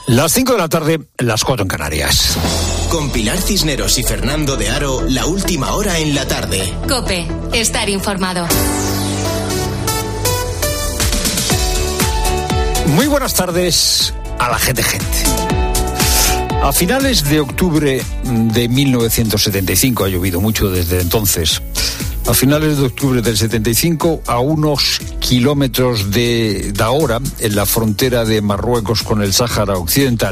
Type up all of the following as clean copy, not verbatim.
Las 5 de la tarde, las 4 en Canarias. Con Pilar Cisneros y Fernando de Aro, la última hora en la tarde. COPE, estar informado. Muy buenas tardes a la gente. A finales de octubre de 1975, ha llovido mucho desde entonces, a finales de octubre del 75, a unos kilómetros de ahora, en la frontera de Marruecos con el Sáhara Occidental,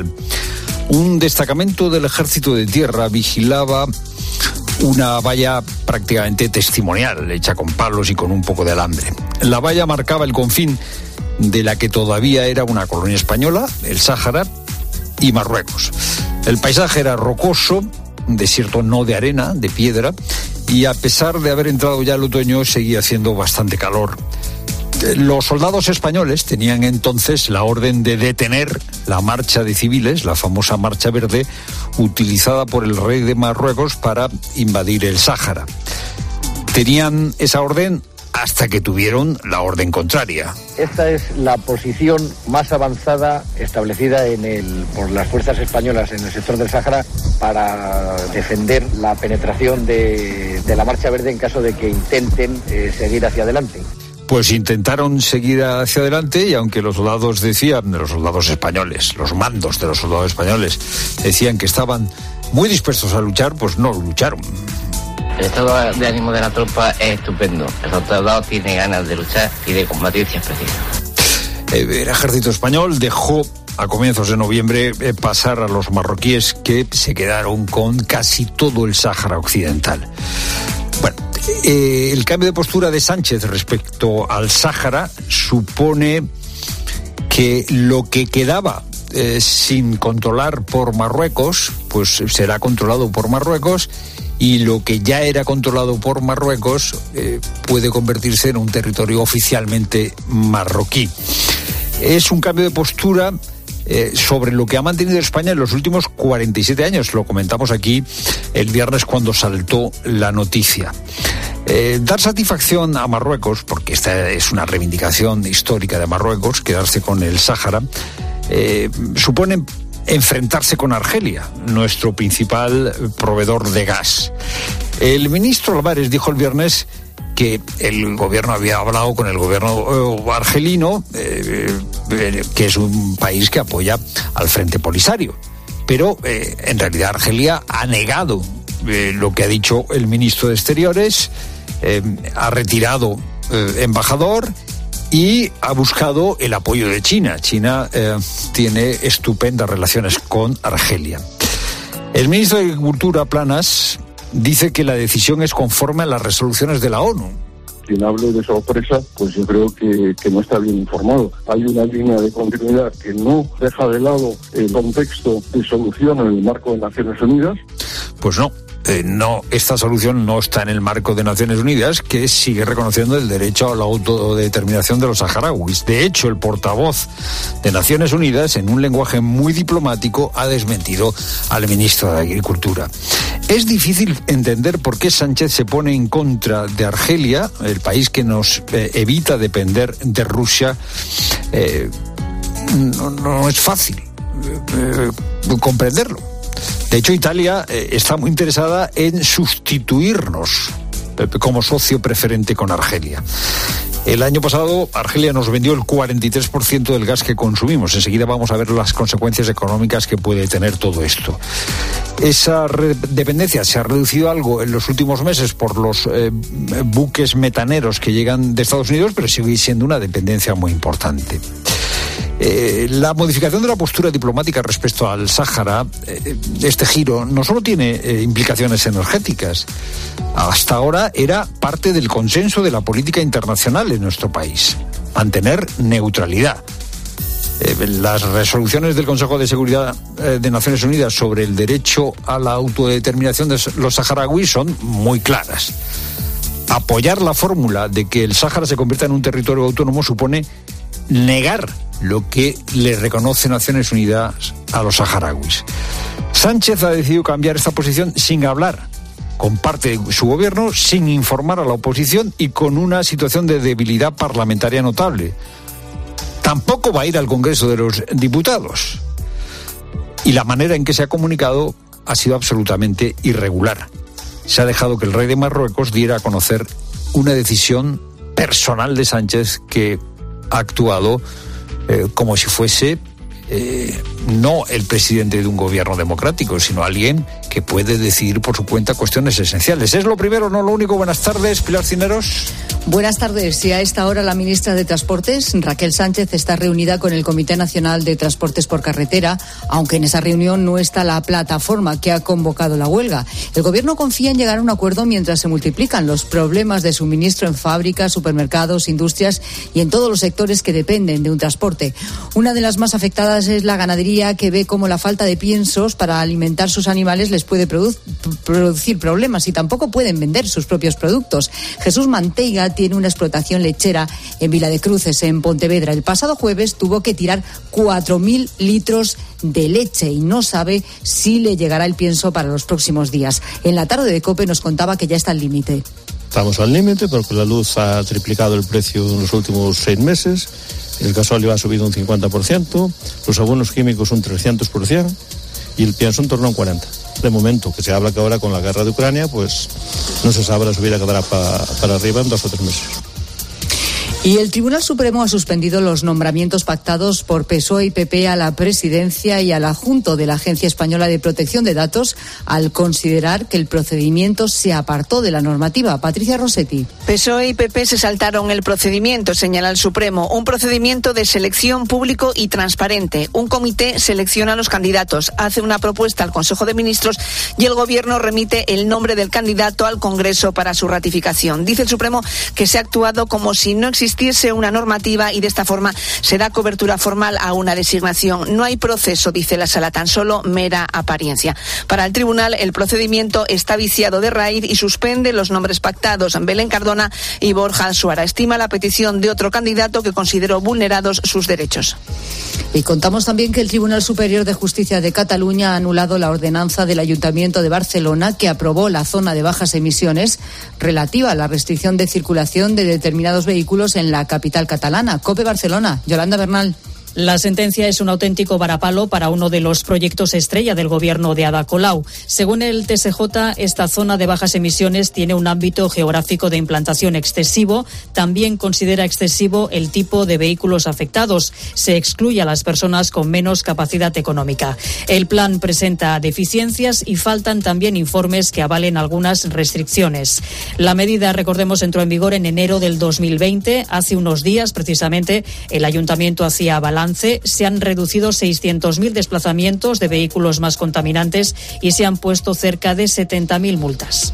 un destacamento del Ejército de Tierra vigilaba una valla prácticamente testimonial, hecha con palos y con un poco de alambre. La valla marcaba el confín de la que todavía era una colonia española, el Sáhara, y Marruecos. El paisaje era rocoso, desierto no de arena, de piedra, y a pesar de haber entrado ya el otoño, seguía haciendo bastante calor. Los soldados españoles tenían entonces la orden de detener la marcha de civiles, la famosa Marcha Verde, utilizada por el rey de Marruecos para invadir el Sáhara. Tenían esa orden hasta que tuvieron la orden contraria. Esta es la posición más avanzada establecida por las fuerzas españolas en el sector del Sáhara para defender la penetración de la Marcha Verde en caso de que intenten seguir hacia adelante. Pues intentaron seguir hacia adelante y aunque los soldados decían, los soldados españoles, los mandos de los soldados españoles, decían que estaban muy dispuestos a luchar, pues no lucharon. El estado de ánimo de la tropa es estupendo. El soldado tiene ganas de luchar y de combatir si es preciso. El ejército español dejó a comienzos de noviembre pasar a los marroquíes, que se quedaron con casi todo el Sáhara Occidental. Bueno, el cambio de postura de Sánchez respecto al Sáhara supone que lo que quedaba sin controlar por Marruecos, pues será controlado por Marruecos, y lo que ya era controlado por Marruecos puede convertirse en un territorio oficialmente marroquí. Es un cambio de postura sobre lo que ha mantenido España en los últimos 47 años. Lo comentamos aquí el viernes cuando saltó la noticia. Dar satisfacción a Marruecos, porque esta es una reivindicación histórica de Marruecos, quedarse con el Sáhara, supone enfrentarse con Argelia, nuestro principal proveedor de gas. El ministro Álvarez dijo el viernes que el gobierno había hablado con el gobierno argelino, que es un país que apoya al Frente Polisario. Pero en realidad Argelia ha negado lo que ha dicho el ministro de Exteriores, ha retirado embajador y ha buscado el apoyo de China. China tiene estupendas relaciones con Argelia. El ministro de Agricultura, Planas, dice que la decisión es conforme a las resoluciones de la ONU. Quien hable de sorpresa, pues yo creo que no está bien informado. Hay una línea de continuidad que no deja de lado el contexto de solución en el marco de Naciones Unidas. Pues no. No, esta solución no está en el marco de Naciones Unidas, que sigue reconociendo el derecho a la autodeterminación de los saharauis. De hecho, el portavoz de Naciones Unidas, en un lenguaje muy diplomático, ha desmentido al ministro de Agricultura. Es difícil entender por qué Sánchez se pone en contra de Argelia, el país que nos evita depender de Rusia. No es fácil comprenderlo. De hecho, Italia está muy interesada en sustituirnos como socio preferente con Argelia. El año pasado, Argelia nos vendió el 43% del gas que consumimos. Enseguida vamos a ver las consecuencias económicas que puede tener todo esto. Esa dependencia se ha reducido algo en los últimos meses por los buques metaneros que llegan de Estados Unidos, pero sigue siendo una dependencia muy importante. La modificación de la postura diplomática respecto al Sáhara, este giro, no solo tiene implicaciones energéticas. Hasta ahora era parte del consenso de la política internacional en nuestro país, mantener neutralidad. Las resoluciones del Consejo de Seguridad de Naciones Unidas sobre el derecho a la autodeterminación de los saharauis son muy claras. Apoyar la fórmula de que el Sáhara se convierta en un territorio autónomo supone negar lo que le reconoce Naciones Unidas a los saharauis. Sánchez ha decidido cambiar esta posición sin hablar con parte de su gobierno, sin informar a la oposición y con una situación de debilidad parlamentaria notable. Tampoco va a ir al Congreso de los Diputados. Y la manera en que se ha comunicado ha sido absolutamente irregular. Se ha dejado que el rey de Marruecos diera a conocer una decisión personal de Sánchez, que ha actuado como si fuese no el presidente de un gobierno democrático, sino alguien que puede decidir por su cuenta cuestiones esenciales. Es lo primero, no lo único. Buenas tardes, Pilar Cisneros. Buenas tardes. Y a esta hora la ministra de Transportes, Raquel Sánchez, está reunida con el Comité Nacional de Transportes por Carretera, aunque en esa reunión no está la plataforma que ha convocado la huelga. El Gobierno confía en llegar a un acuerdo mientras se multiplican los problemas de suministro en fábricas, supermercados, industrias y en todos los sectores que dependen de un transporte. Una de las más afectadas es la ganadería, que ve cómo la falta de piensos para alimentar sus animales les puede producir problemas y tampoco pueden vender sus propios productos. Jesús Manteiga tiene una explotación lechera en Vila de Cruces, en Pontevedra. El pasado jueves tuvo que tirar 4.000 litros de leche y no sabe si le llegará el pienso para los próximos días. En la tarde de COPE nos contaba que ya está al límite. Estamos al límite porque la luz ha triplicado el precio en los últimos 6 meses. El gasóleo ha subido un 50%, los abonos químicos un 300% y el pienso en torno a un 40%. De momento, que se habla que ahora con la guerra de Ucrania, pues no se sabe, la subida quedará para arriba en 2 o 3 meses. Y el Tribunal Supremo ha suspendido los nombramientos pactados por PSOE y PP a la presidencia y al adjunto de la Agencia Española de Protección de Datos al considerar que el procedimiento se apartó de la normativa. Patricia Rossetti. PSOE y PP se saltaron el procedimiento, señala el Supremo. Un procedimiento de selección público y transparente. Un comité selecciona a los candidatos, hace una propuesta al Consejo de Ministros y el Gobierno remite el nombre del candidato al Congreso para su ratificación. Dice el Supremo que se ha actuado como si no existiese una normativa y de esta forma se da cobertura formal a una designación. No hay proceso, dice la Sala, tan solo mera apariencia. Para el tribunal, el procedimiento está viciado de raíz y suspende los nombres pactados. Belén Cardona y Borja Suara. Estima la petición de otro candidato que consideró vulnerados sus derechos. Y contamos también que el Tribunal Superior de Justicia de Cataluña ha anulado la ordenanza del Ayuntamiento de Barcelona que aprobó la zona de bajas emisiones relativa a la restricción de circulación de determinados vehículos en la capital catalana. COPE Barcelona, Yolanda Bernal. La sentencia es un auténtico varapalo para uno de los proyectos estrella del gobierno de Ada Colau. Según el TSJ, esta zona de bajas emisiones tiene un ámbito geográfico de implantación excesivo. También considera excesivo el tipo de vehículos afectados. Se excluye a las personas con menos capacidad económica. El plan presenta deficiencias y faltan también informes que avalen algunas restricciones. La medida, recordemos, entró en vigor en enero del 2020. Hace unos días, precisamente, el ayuntamiento hacía balance. Se han reducido 600.000 desplazamientos de vehículos más contaminantes y se han puesto cerca de 70.000 multas.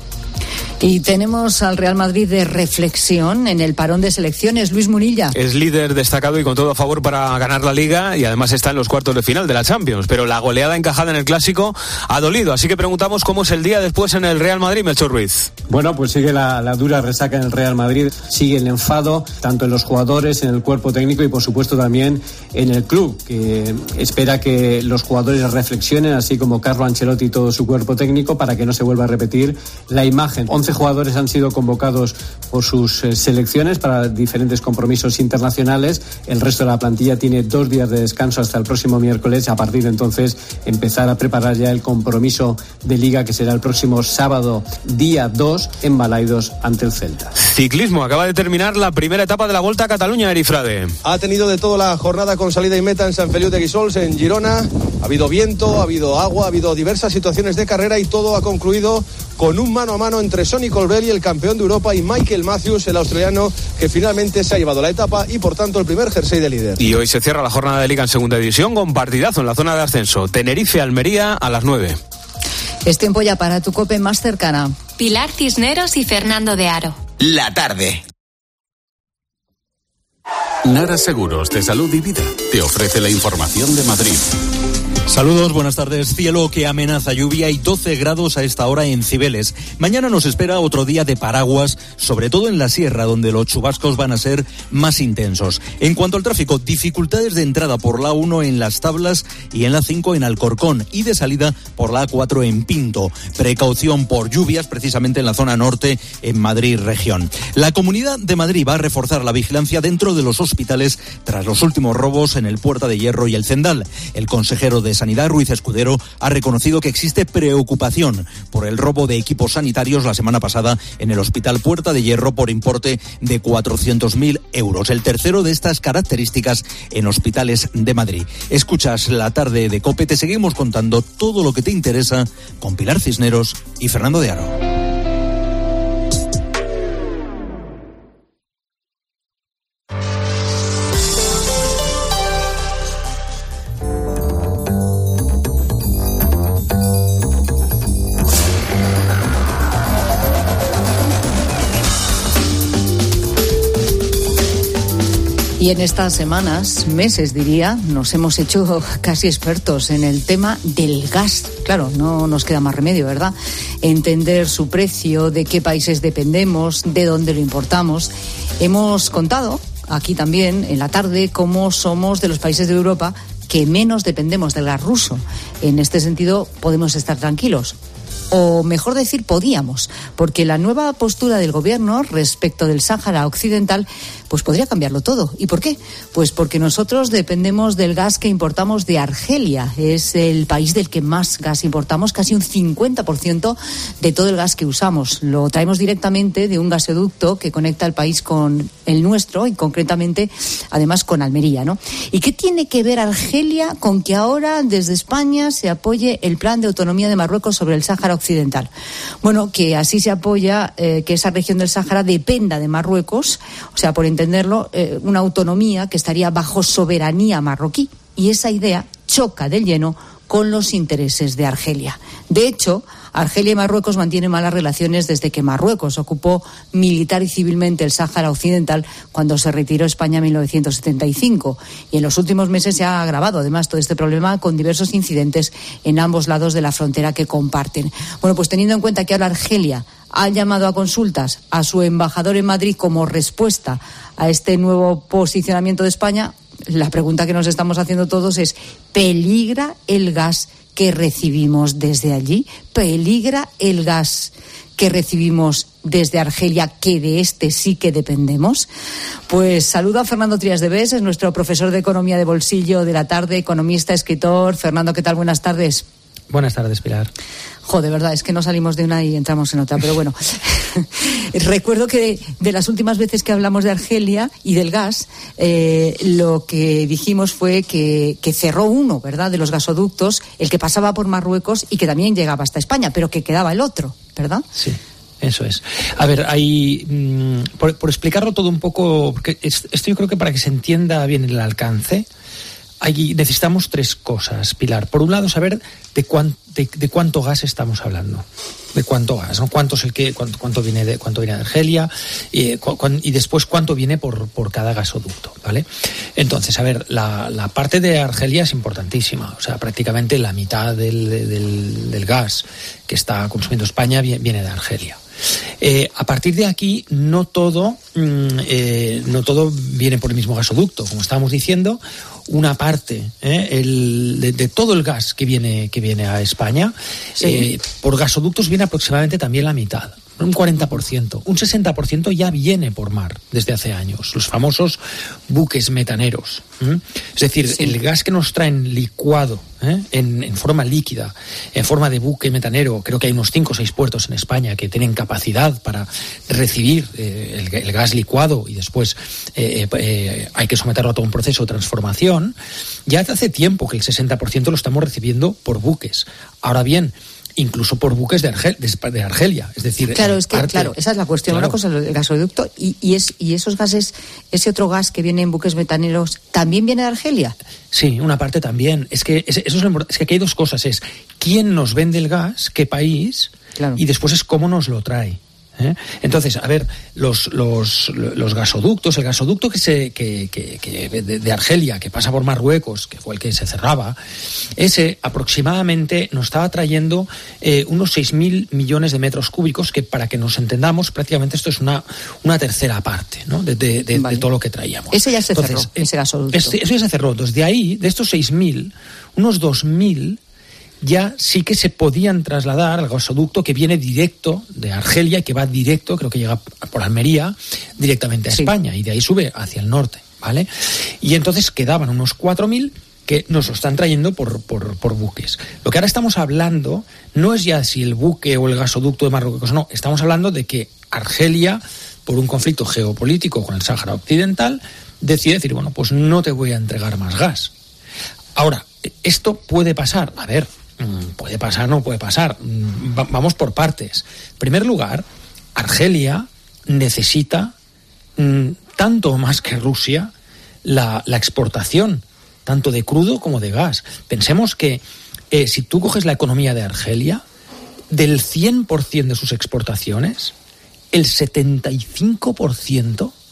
Y tenemos al Real Madrid de reflexión en el parón de selecciones. Luis Munilla. Es líder destacado y con todo a favor para ganar la Liga y además está en los cuartos de final de la Champions. Pero la goleada encajada en el Clásico ha dolido. Así que preguntamos cómo es el día después en el Real Madrid, Melchor Ruiz. Bueno, pues sigue la dura resaca en el Real Madrid. Sigue el enfado, tanto en los jugadores, en el cuerpo técnico y por supuesto también en el club, que espera que los jugadores reflexionen, así como Carlo Ancelotti y todo su cuerpo técnico, para que no se vuelva a repetir la imagen. 11 jugadores han sido convocados por sus selecciones para diferentes compromisos internacionales. El resto de la plantilla tiene 2 días de descanso hasta el próximo miércoles. A partir de entonces empezar a preparar ya el compromiso de Liga, que será el próximo sábado, día 2, en Balaidos ante el Celta. Ciclismo, acaba de terminar la primera etapa de la Volta a Cataluña, Erifrade. Ha tenido de todo la jornada con salida y meta en Sant Feliu de Guíxols, en Girona. Ha habido viento, ha habido agua, ha habido diversas situaciones de carrera y todo ha concluido con un mano a mano entre Sonny Colbrelli, el campeón de Europa, y Michael Matthews, el australiano, que finalmente se ha llevado la etapa y por tanto el primer jersey de líder. Y hoy se cierra la jornada de Liga en segunda división con partidazo en la zona de ascenso. Tenerife-Almería a las 9. Es tiempo ya para tu COPE más cercana. Pilar Cisneros y Fernando de Aro. La tarde. Nara Seguros de Salud y Vida te ofrece la información de Madrid. Saludos, buenas tardes. Cielo que amenaza lluvia y 12 grados a esta hora en Cibeles. Mañana nos espera otro día de paraguas, sobre todo en la sierra, donde los chubascos van a ser más intensos. En cuanto al tráfico, dificultades de entrada por la A1 en Las Tablas y en la 5 en Alcorcón y de salida por la A4 en Pinto. Precaución por lluvias, precisamente en la zona norte, en Madrid región. La Comunidad de Madrid va a reforzar la vigilancia dentro de los hospitales tras los últimos robos en el Puerta de Hierro y el Zendal. El consejero de Sanidad, Ruiz Escudero, ha reconocido que existe preocupación por el robo de equipos sanitarios la semana pasada en el Hospital Puerta de Hierro por importe de 400.000 euros. El tercero de estas características en hospitales de Madrid. Escuchas La Tarde de COPE, te seguimos contando todo lo que te interesa con Pilar Cisneros y Fernando de Aro. Y en estas semanas, meses diría, nos hemos hecho casi expertos en el tema del gas. Claro, no nos queda más remedio, ¿verdad? Entender su precio, de qué países dependemos, de dónde lo importamos. Hemos contado aquí también en La Tarde cómo somos de los países de Europa que menos dependemos del gas ruso. En este sentido, podemos estar tranquilos. O mejor decir, podíamos, porque la nueva postura del gobierno respecto del Sáhara Occidental pues podría cambiarlo todo. ¿Y por qué? Pues porque nosotros dependemos del gas que importamos de Argelia. Es el país del que más gas importamos, casi un 50% de todo el gas que usamos. Lo traemos directamente de un gasoducto que conecta el país con el nuestro y concretamente, además, con Almería, ¿no? ¿Y qué tiene que ver Argelia con que ahora desde España se apoye el plan de autonomía de Marruecos sobre el Sáhara Occidental? Bueno, que así se apoya que esa región del Sáhara dependa de Marruecos, o sea, por entenderlo, una autonomía que estaría bajo soberanía marroquí. Y esa idea choca de lleno con los intereses de Argelia. De hecho, Argelia y Marruecos mantienen malas relaciones desde que Marruecos ocupó militar y civilmente el Sáhara Occidental cuando se retiró España en 1975. Y en los últimos meses se ha agravado además todo este problema con diversos incidentes en ambos lados de la frontera que comparten. Bueno, pues teniendo en cuenta que ahora Argelia ha llamado a consultas a su embajador en Madrid como respuesta a este nuevo posicionamiento de España, la pregunta que nos estamos haciendo todos es: ¿peligra el gas que recibimos desde allí? ¿Peligra el gas que recibimos desde Argelia, que de este sí que dependemos? Pues saludo a Fernando Trías de Bes, es nuestro profesor de Economía de Bolsillo de La Tarde, economista, escritor. Fernando, ¿qué tal? Buenas tardes. Buenas tardes, Pilar. De verdad, es que no salimos de una y entramos en otra, pero bueno. Recuerdo que de las últimas veces que hablamos de Argelia y del gas, lo que dijimos fue que cerró uno, ¿verdad?, de los gasoductos, el que pasaba por Marruecos y que también llegaba hasta España, pero que quedaba el otro, ¿verdad? Sí. Eso es. A ver, hay por explicarlo todo un poco, porque esto yo creo que para que se entienda bien el alcance, necesitamos tres cosas, Pilar. Por un lado, saber de cuánto gas estamos hablando. De cuánto gas, ¿no? Cuánto viene de Argelia y después cuánto viene por cada gasoducto, ¿vale? Entonces, a ver, la parte de Argelia es importantísima. O sea, prácticamente la mitad del gas que está consumiendo España viene de Argelia. A partir de aquí, no todo viene por el mismo gasoducto. Como estábamos diciendo, una parte de todo el gas que viene a España, sí, por gasoductos viene aproximadamente también la mitad. Un 40%, un 60% ya viene por mar desde hace años, los famosos buques metaneros. Es decir, sí, el gas que nos traen licuado en forma líquida, en forma de buque metanero, creo que hay unos 5 o 6 puertos en España que tienen capacidad para recibir el gas licuado y después hay que someterlo a todo un proceso de transformación. Ya hace tiempo que el 60% lo estamos recibiendo por buques. Ahora bien, incluso por buques de Argelia, es decir, claro, esa es la cuestión. Claro. Una cosa es el gasoducto y esos gases, ese otro gas que viene en buques metaneros, ¿también viene de Argelia? Sí, una parte también. Es que aquí hay dos cosas: es quién nos vende el gas, qué país, claro, y después es cómo nos lo trae. Entonces, a ver, los gasoductos, el gasoducto de Argelia que pasa por Marruecos, que fue el que se cerraba, ese aproximadamente nos estaba trayendo unos 6.000 millones de metros cúbicos, que para que nos entendamos, prácticamente esto es una tercera parte, ¿no?, de todo lo que traíamos. Ese ya se cerró, ese gasoducto. Eso ya se cerró. Entonces, de ahí, de estos 6.000, unos 2.000 ya sí que se podían trasladar al gasoducto que viene directo de Argelia y que va directo, creo que llega por Almería, directamente a España, y de ahí sube hacia el norte, ¿vale? Y entonces quedaban unos 4.000 que nos lo están trayendo por buques. Lo que ahora estamos hablando no es ya si el buque o el gasoducto de Marruecos, no, estamos hablando de que Argelia, por un conflicto geopolítico con el Sáhara Occidental, decide decir, bueno, pues no te voy a entregar más gas. Ahora, esto puede pasar, a ver, puede pasar, no puede pasar, vamos por partes. En primer lugar, Argelia necesita, tanto o más que Rusia, la exportación, tanto de crudo como de gas. Pensemos que si tú coges la economía de Argelia, del 100% de sus exportaciones, el 75%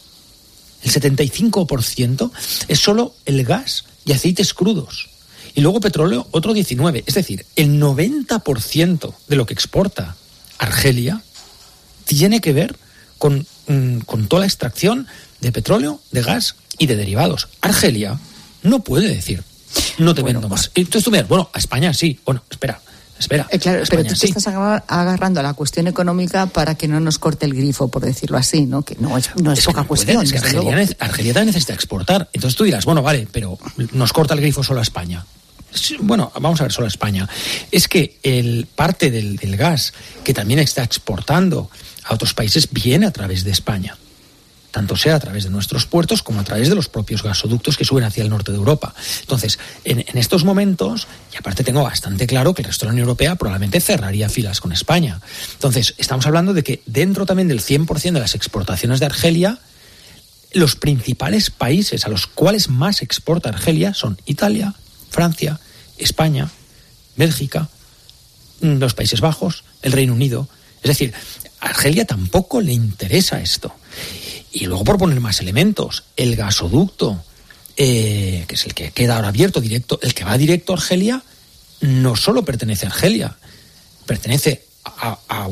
es solo el gas y aceites crudos. Y luego petróleo, otro 19%. Es decir, el 90% de lo que exporta Argelia tiene que ver con toda la extracción de petróleo, de gas y de derivados. Argelia no puede decir, no te vendo más. Entonces tú miras, bueno, a España sí. Bueno, espera. Claro, pero tú te estás agarrando a la cuestión económica para que no nos corte el grifo, por decirlo así, ¿no? Que no es poca cuestión. Es que Argelia también necesita exportar. Entonces tú dirás, bueno, vale, pero nos corta el grifo solo a España. Bueno, vamos a ver, solo a España. Es que el parte del gas que también está exportando a otros países viene a través de España. Tanto sea a través de nuestros puertos como a través de los propios gasoductos que suben hacia el norte de Europa. Entonces, en estos momentos, y aparte tengo bastante claro que el resto de la Unión Europea probablemente cerraría filas con España. Entonces, estamos hablando de que dentro también del 100% de las exportaciones de Argelia, los principales países a los cuales más exporta Argelia son Italia, Francia, España, Bélgica, los Países Bajos, el Reino Unido. Es decir, a Argelia tampoco le interesa esto. Y luego, por poner más elementos, el gasoducto, que es el que queda ahora abierto, directo, el que va directo a Argelia, no solo pertenece a Argelia, pertenece a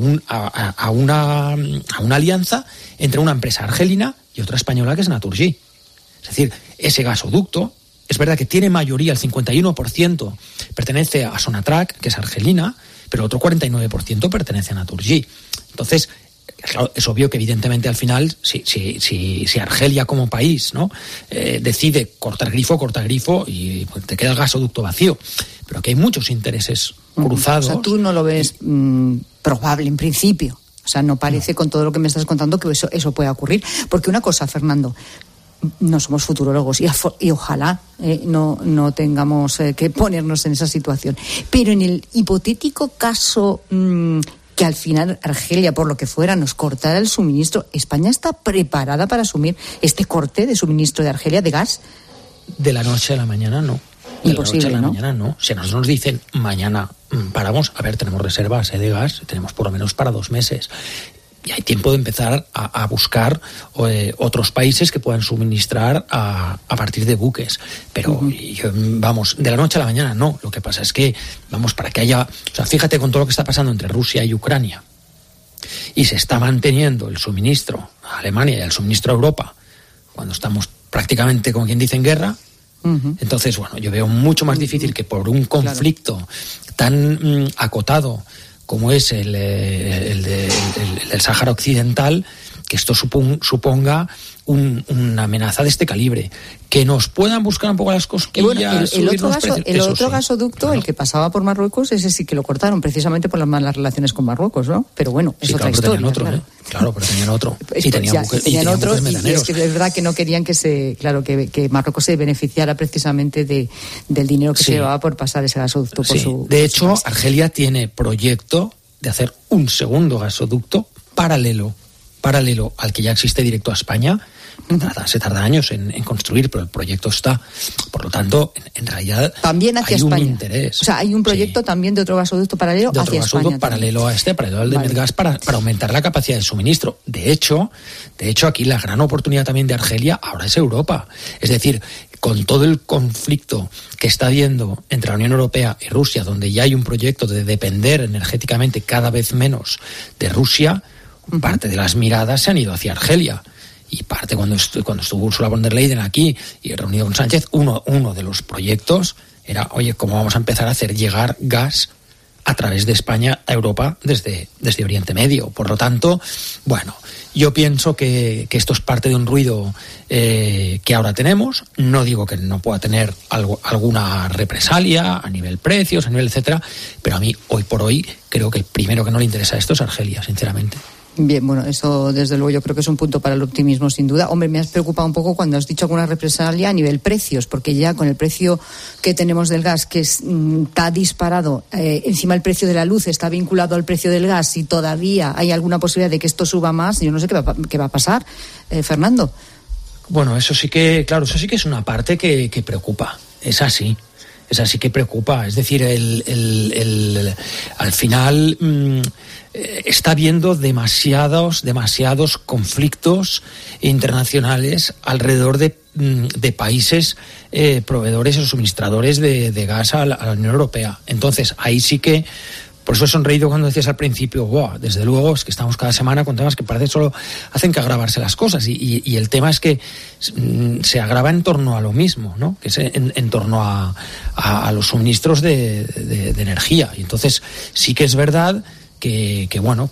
una alianza entre una empresa argelina y otra española que es Naturgy. Es decir, ese gasoducto, es verdad que tiene mayoría, el 51% pertenece a Sonatrach, que es argelina, pero el otro 49% pertenece a Naturgy. Entonces, claro, es obvio que evidentemente al final, si Argelia como país, ¿no?, decide cortar grifo y pues, te queda el gasoducto vacío. Pero que hay muchos intereses cruzados. O sea, tú no lo ves probable en principio. O sea, no parece con todo lo que me estás contando que eso pueda ocurrir. Porque una cosa, Fernando, no somos futurólogos y ojalá no tengamos que ponernos en esa situación. Pero en el hipotético caso que al final Argelia, por lo que fuera, nos cortara el suministro, ¿España está preparada para asumir este corte de suministro de Argelia de gas? De la noche a la mañana no. Imposible, de la noche a la mañana no. Si a nosotros nos dicen mañana paramos, a ver, tenemos reservas de gas, tenemos por lo menos para 2 meses. Y hay tiempo de empezar a buscar otros países que puedan suministrar a partir de buques. Pero, vamos, de la noche a la mañana no. Lo que pasa es que, vamos, para que haya... O sea, fíjate con todo lo que está pasando entre Rusia y Ucrania. Y se está manteniendo el suministro a Alemania y el suministro a Europa, cuando estamos prácticamente, como quien dice, en guerra. Entonces, bueno, yo veo mucho más difícil que por un conflicto tan acotado como es el del Sáhara Occidental, que esto suponga una amenaza de este calibre. Que nos puedan buscar un poco las cosquillas. El otro gasoducto, el que pasaba por Marruecos, ese sí que lo cortaron, precisamente por las malas relaciones con Marruecos, ¿no? Pero bueno, es otra historia. Claro, pero tenían otro. Y tenían otro, y es que es verdad que no querían que Marruecos se beneficiara precisamente del dinero que se llevaba por pasar ese gasoducto por su... De hecho, Argelia tiene proyecto de hacer un segundo gasoducto paralelo al que ya existe directo a España. Se tarda años en construir, pero el proyecto está. Por lo tanto, en realidad también hacia hay España. Un interés. O sea, hay un proyecto también de otro gasoducto paralelo hacia España. De otro gasoducto paralelo a paralelo al de Medgas, para aumentar la capacidad de suministro. De hecho, aquí la gran oportunidad también de Argelia ahora es Europa. Es decir, con todo el conflicto que está habiendo entre la Unión Europea y Rusia, donde ya hay un proyecto de depender energéticamente cada vez menos de Rusia, parte de las miradas se han ido hacia Argelia. Y parte, cuando estuvo Ursula von der Leyen aquí y reunido con Sánchez, uno de los proyectos era, oye, ¿cómo vamos a empezar a hacer llegar gas a través de España a Europa desde Oriente Medio? Por lo tanto, bueno, Yo pienso que esto es parte de un ruido que ahora tenemos. No digo que no pueda tener alguna represalia a nivel precios, a nivel etcétera, pero a mí, hoy por hoy, creo que el primero que no le interesa esto es Argelia, sinceramente. Bien, bueno, eso desde luego yo creo que es un punto para el optimismo, sin duda. Hombre, me has preocupado un poco cuando has dicho alguna represalia a nivel precios, porque ya con el precio que tenemos del gas, que está disparado, encima el precio de la luz está vinculado al precio del gas, y todavía hay alguna posibilidad de que esto suba más, yo no sé qué va a pasar, Fernando. Bueno, eso sí que es una parte que preocupa, es así que preocupa. Es decir, al final está habiendo demasiados conflictos internacionales alrededor de países proveedores o suministradores de gas a la Unión Europea. Entonces, ahí sí que... Por eso he sonreído cuando decías al principio, wow, desde luego es que estamos cada semana con temas que parece solo hacen que agravarse las cosas, y el tema es que se agrava en torno a lo mismo, ¿no? Que es en torno a los suministros de energía. Y entonces sí que es verdad que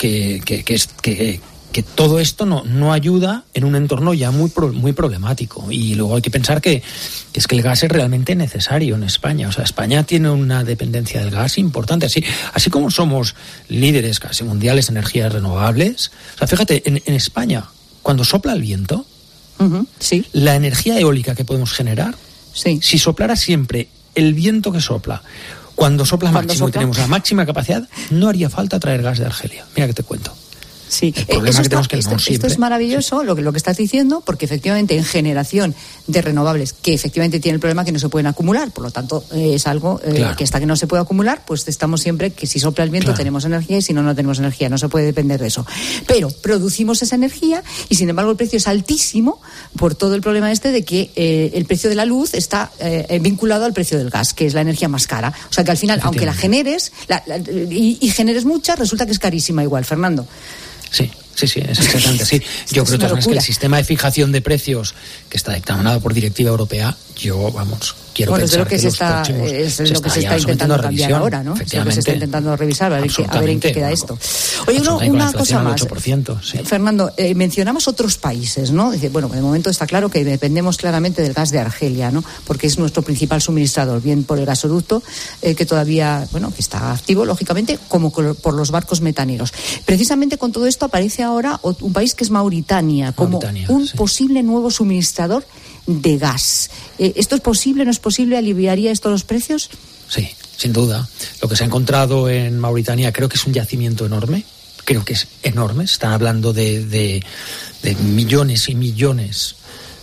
todo esto no ayuda en un entorno ya muy problemático. Y luego hay que pensar que es que el gas es realmente necesario en España. O sea, España tiene una dependencia del gas importante. Así como somos líderes casi mundiales en energías renovables. O sea, fíjate, en España, cuando sopla el viento, sí, la energía eólica que podemos generar, sí, si soplara siempre el viento que sopla, cuando sopla máximo y tenemos la máxima capacidad, no haría falta traer gas de Argelia. Mira que te cuento. Sí, esto es maravilloso lo que estás diciendo, porque efectivamente en generación de renovables, que efectivamente tiene el problema que no se pueden acumular, por lo tanto es algo que hasta que no se puede acumular, pues estamos siempre que si sopla el viento tenemos energía, y si no tenemos energía, no se puede depender de eso. Pero producimos esa energía y sin embargo el precio es altísimo por todo el problema de que el precio de la luz está vinculado al precio del gas, que es la energía más cara. O sea que al final, aunque la generes y generes mucha, resulta que es carísima igual, Fernando. Sí, es exactamente así. Yo creo que el sistema de fijación de precios que está dictaminado por directiva europea, quiero pensar que los próximos es lo que se está intentando cambiar ahora, ¿no? Es lo que se está intentando revisar, a ver en qué queda esto. Oye, una cosa más, 8%, sí. Fernando, mencionamos otros países, ¿no? Dice, bueno, de momento está claro que dependemos claramente del gas de Argelia, ¿no? Porque es nuestro principal suministrador, bien por el gasoducto, que todavía, que está activo, lógicamente, como por los barcos metaneros. Precisamente con todo esto aparece ahora un país que es Mauritania, como un posible nuevo suministrador de gas. ¿Esto es posible? ¿No es posible? ¿Aliviaría esto los precios? Sí, sin duda. Lo que se ha encontrado en Mauritania creo que es un yacimiento enorme. Creo que es enorme. Están hablando de millones y millones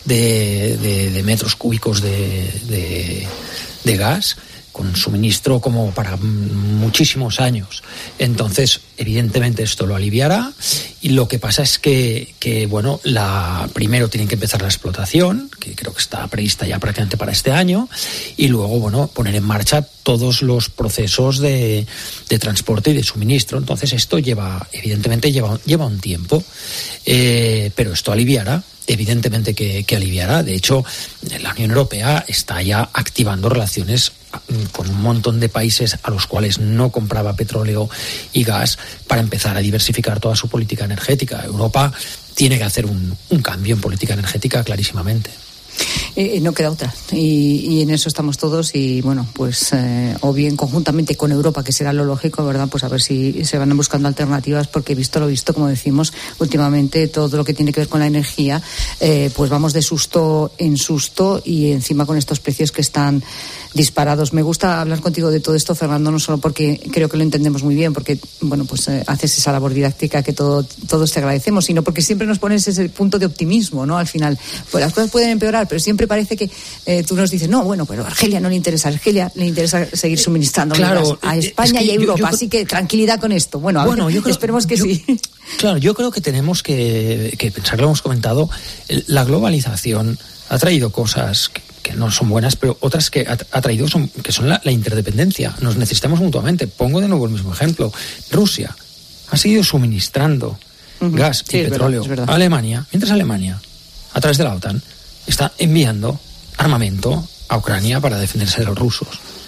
de metros cúbicos de gas, con suministro como para muchísimos años. Entonces, evidentemente esto lo aliviará, y lo que pasa es que primero tienen que empezar la explotación, que creo que está prevista ya prácticamente para este año, y luego, poner en marcha todos los procesos de transporte y de suministro. Entonces, esto lleva un tiempo, pero esto aliviará. Evidentemente que aliviará. De hecho, la Unión Europea está ya activando relaciones con un montón de países a los cuales no compraba petróleo y gas, para empezar a diversificar toda su política energética. Europa tiene que hacer un cambio en política energética clarísimamente. No queda otra, y en eso estamos todos, y o bien conjuntamente con Europa, que será lo lógico, ¿verdad? Pues a ver si se van buscando alternativas, porque visto lo visto, como decimos, últimamente todo lo que tiene que ver con la energía, pues vamos de susto en susto, y encima con estos precios que están disparados. Me gusta hablar contigo de todo esto, Fernando, no solo porque creo que lo entendemos muy bien, porque haces esa labor didáctica que todos te agradecemos, sino porque siempre nos pones ese punto de optimismo, ¿no? Al final, pues las cosas pueden empeorar, pero siempre parece que tú nos dices, pero a Argelia no le interesa. A Argelia le interesa seguir suministrando gas a España y a Europa, así que tranquilidad con esto. Esperemos que sí. Claro, yo creo que tenemos que pensar, lo hemos comentado, la globalización ha traído cosas que no son buenas, pero otras que ha traído son la interdependencia. Nos necesitamos mutuamente. Pongo de nuevo el mismo ejemplo. Rusia ha seguido suministrando gas y petróleo a Alemania, mientras Alemania, a través de la OTAN, está enviando armamento a Ucrania para defenderse de los rusos.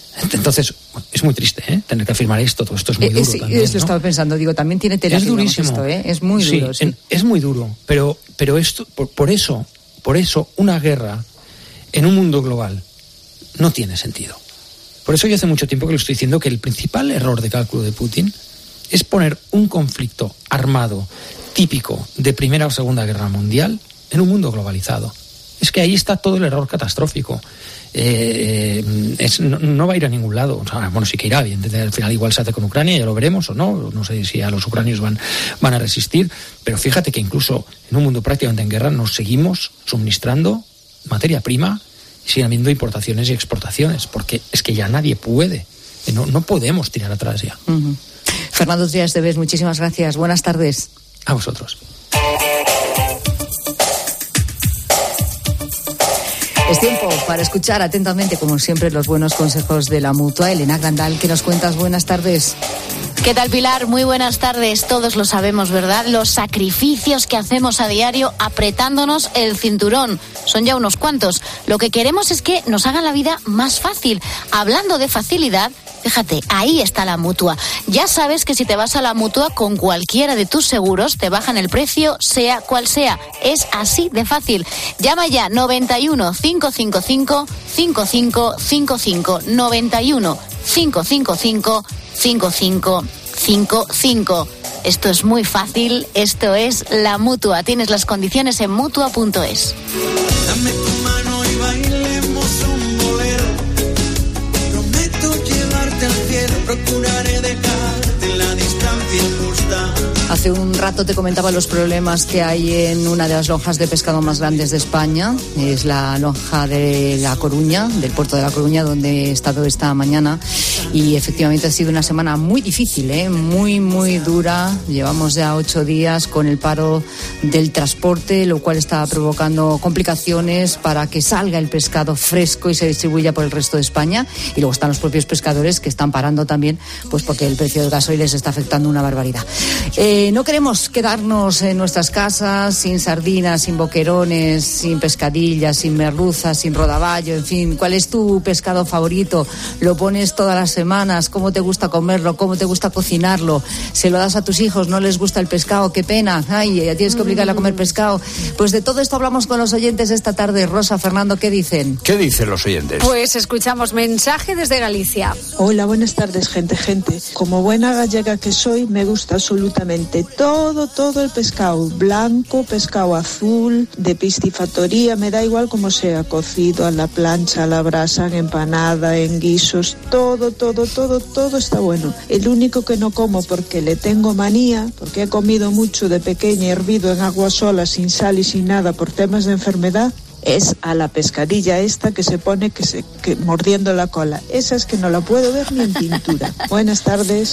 Entonces, es muy triste, tener que afirmar esto, todo esto es muy duro. Sí, también, eso estaba pensando, digo, también tiene tela. Es durísimo. Esto, es muy duro. Sí. Es muy duro, pero esto, por eso, una guerra en un mundo global no tiene sentido. Por eso yo hace mucho tiempo que le estoy diciendo que el principal error de cálculo de Putin es poner un conflicto armado típico de Primera o Segunda Guerra Mundial en un mundo globalizado. Es que ahí está todo el error catastrófico. No va a ir a ningún lado. O sea, bueno, sí que irá, bien. Al final igual se hace con Ucrania, ya lo veremos o no. No sé si a los ucranios van a resistir. Pero fíjate que incluso en un mundo prácticamente en guerra nos seguimos suministrando materia prima y sigue habiendo importaciones y exportaciones, porque es que ya nadie puede. No podemos tirar atrás ya. Uh-huh. Fernando Trías de Bes, muchísimas gracias. Buenas tardes. A vosotros. Es tiempo para escuchar atentamente, como siempre, los buenos consejos de la Mutua. Elena Grandal, ¿qué nos cuentas? Buenas tardes. ¿Qué tal, Pilar? Muy buenas tardes. Todos lo sabemos, ¿verdad? Los sacrificios que hacemos a diario apretándonos el cinturón. Son ya unos cuantos. Lo que queremos es que nos hagan la vida más fácil. Hablando de facilidad, fíjate, ahí está la Mutua. Ya sabes que si te vas a la Mutua con cualquiera de tus seguros, te bajan el precio, sea cual sea. Es así de fácil. Llama ya 91 555 5555 91 555 5555. Esto es muy fácil, esto es la Mutua. Tienes las condiciones en Mutua.es. Dame tu mano y bailemos un bolero. Prometo llevarte al cielo, procuraré dejarte la distancia justa. Hace un rato te comentaba los problemas que hay en una de las lonjas de pescado más grandes de España. Es la lonja de La Coruña, del puerto de La Coruña, donde he estado esta mañana. Y efectivamente ha sido una semana muy difícil, muy, muy dura. Llevamos ya 8 días con el paro del transporte, lo cual está provocando complicaciones para que salga el pescado fresco y se distribuya por el resto de España. Y luego están los propios pescadores que están parando también, pues porque el precio del gasoil les está afectando una barbaridad. No queremos quedarnos en nuestras casas sin sardinas, sin boquerones, sin pescadillas, sin merluzas, sin rodaballo, en fin. ¿Cuál es tu pescado favorito? ¿Lo pones todas las semanas? ¿Cómo te gusta comerlo? ¿Cómo te gusta cocinarlo? ¿Se lo das a tus hijos? ¿No les gusta el pescado? ¡Qué pena! ¡Ay, tienes que obligarle a comer pescado! Pues de todo esto hablamos con los oyentes esta tarde. Rosa, Fernando, ¿qué dicen? ¿Qué dicen los oyentes? Pues escuchamos mensaje desde Galicia. Hola, buenas tardes, gente. Como buena gallega que soy, me gusta absolutamente todo el pescado, blanco, pescado azul, de piscifactoría, me da igual como sea, cocido, a la plancha, a la brasa, en empanada, en guisos, todo está bueno. El único que no como porque le tengo manía, porque he comido mucho de pequeña hervido en agua sola, sin sal y sin nada por temas de enfermedad, es a la pescadilla esta que se pone que mordiendo la cola. Esa es que no la puedo ver ni en pintura. Buenas tardes.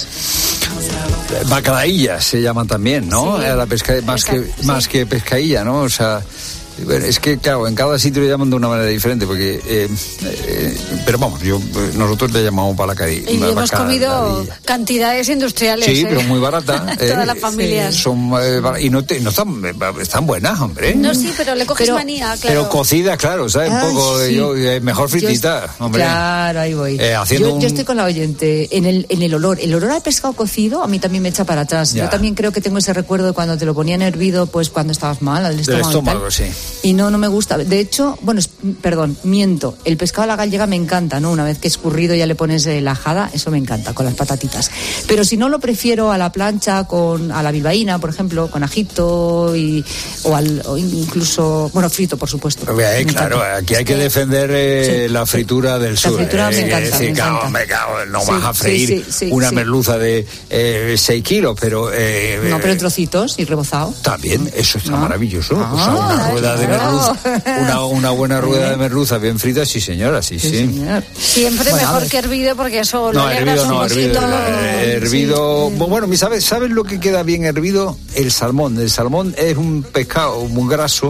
Bacalaílla se llama también, ¿no? Sí. La más que pescadilla, ¿no? O sea, bueno, es que claro, en cada sitio le llaman de una manera diferente, porque pero vamos, nosotros le llamamos bacalaílla. Y hemos comido cantidades industriales. Sí, pero muy barata. Todas las familias. Son y no están buenas, hombre. No, sí, pero le coges manía, claro. Pero cocidas, claro, ¿sabes? Un poco, sí. Mejor fritita, hombre. Claro, ahí voy. Yo estoy con la oyente en el olor. El olor al pescado cocido a mí también me echa para atrás. Ya. Yo también creo que tengo ese recuerdo de cuando te lo ponían hervido, pues cuando estabas mal, al estómago, sí. Y no me gusta. De hecho, miento. El pescado a la gallega me encanta, ¿no? Una vez que escurrido ya le pones la ajada, eso me encanta, con las patatitas. Pero si no, lo prefiero a la plancha, a la bilbaína, por ejemplo, con ajito o incluso, frito, por supuesto. Claro, aquí hay que defender la fritura del sur. La fritura me encanta. Es decir, no vas a freír una merluza de 6 kilos, pero... no, pero en trocitos y rebozado. También, eso está maravilloso. O sea, una rueda de merluza, una buena rueda de merluza bien frita, sí señora, sí. Señor. Siempre mejor que hervido, porque eso lo agregas un poquito. Hervido. Bueno, ¿sabes lo que queda bien hervido? El salmón. El salmón es un pescado muy graso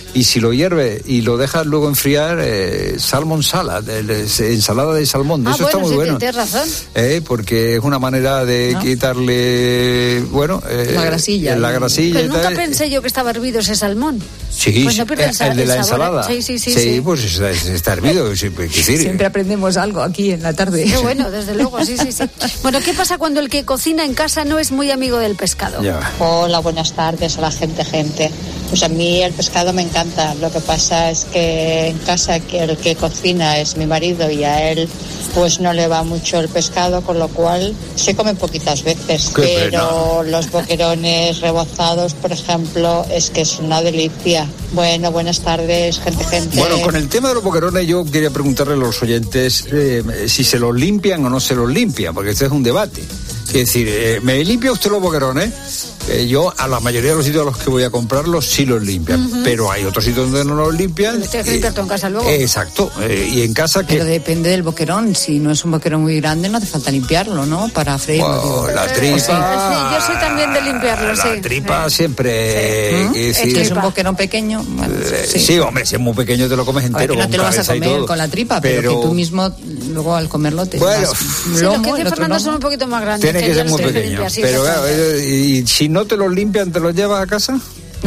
y si lo hierves y lo dejas luego enfriar, salmon salad, ensalada de salmón. Eso está muy bueno. Tienes razón. Porque es una manera de quitarle, la grasilla. Pero nunca pensé yo que estaba hervido ese salmón. Sí, pues no el de la ensalada. Sí, pues está hervido. Siempre aprendemos algo aquí en la tarde. Qué bueno, desde luego, sí. Bueno, ¿qué pasa cuando el que cocina en casa no es muy amigo del pescado? Ya. Hola, buenas tardes a la gente. Pues a mí el pescado me encanta. Lo que pasa es que en casa el que cocina es mi marido y a él pues no le va mucho el pescado, con lo cual se come poquitas veces. Pero los boquerones rebozados, por ejemplo, es que es una delicia. Bueno, buenas tardes, gente. Bueno, con el tema de los boquerones yo quería preguntarle a los oyentes si se los limpian o no se los limpian, porque este es un debate. Es decir, ¿me limpia usted los boquerones? Yo a la mayoría de los sitios a los que voy a comprarlos sí los limpian, pero hay otros sitios donde no los limpian. Tienes que limpiar en casa luego. Exacto, y en casa que... Pero depende del boquerón, si no es un boquerón muy grande no hace falta limpiarlo, ¿no? Para freírlo. La tripa... Sí, yo soy también de limpiarlo, La tripa siempre... Es que es un boquerón pequeño. Bueno, sí, hombre, si es muy pequeño te lo comes entero. No te lo vas a comer con la tripa, pero que tú mismo luego al comerlo te... Bueno, los que dice Fernando son un poquito más grandes. Tiene que ser muy pequeño. Pero claro, y si no te los limpian, ¿te los llevas a casa?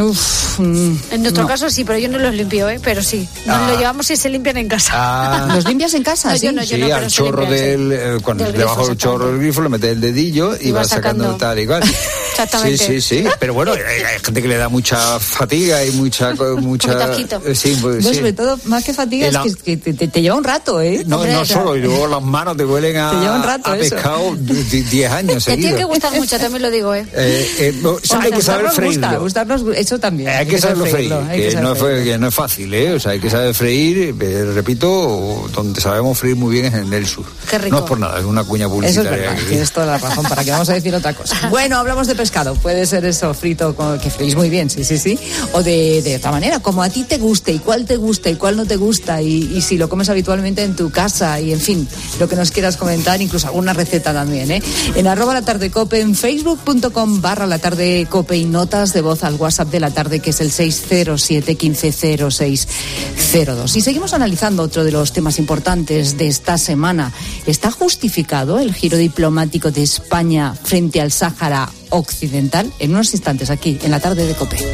En nuestro caso sí, pero yo no los limpio, pero sí. Nos lo llevamos y se limpian en casa. ¿Los limpias en casa? No, yo no, al chorro debajo del chorro del grifo le metes el dedillo y vas sacando tal y cual. Exactamente. Sí. Pero bueno, hay gente que le da mucha fatiga y mucha sí, sobre todo, más que fatiga, es que te lleva un rato, No solo, y luego las manos te huelen a pescado 10 años seguidos. Te tiene que gustar mucho, también lo digo, Siempre hay que saber freírlo. Gustarnos eso también. Hay que saberlo freír, que no es fácil, O sea, hay que saber freír, repito, donde sabemos freír muy bien es en el sur. Qué rico. No es por nada, es una cuña publicitaria. Eso es verdad, tienes toda la razón, para que vamos a decir otra cosa. Bueno, hablamos de pescado, puede ser eso frito, que freís muy bien, sí, o de otra manera, como a ti te guste, y cuál te gusta y cuál no te gusta, y si lo comes habitualmente en tu casa, y en fin, lo que nos quieras comentar, incluso alguna receta también, en @latardecope, en facebook.com/latardecope y notas de voz al WhatsApp de la tarde, que es el 607 150602. Y seguimos analizando otro de los temas importantes de esta semana. ¿Está justificado el giro diplomático de España frente al Sáhara Occidental? En unos instantes aquí, en la tarde de COPE.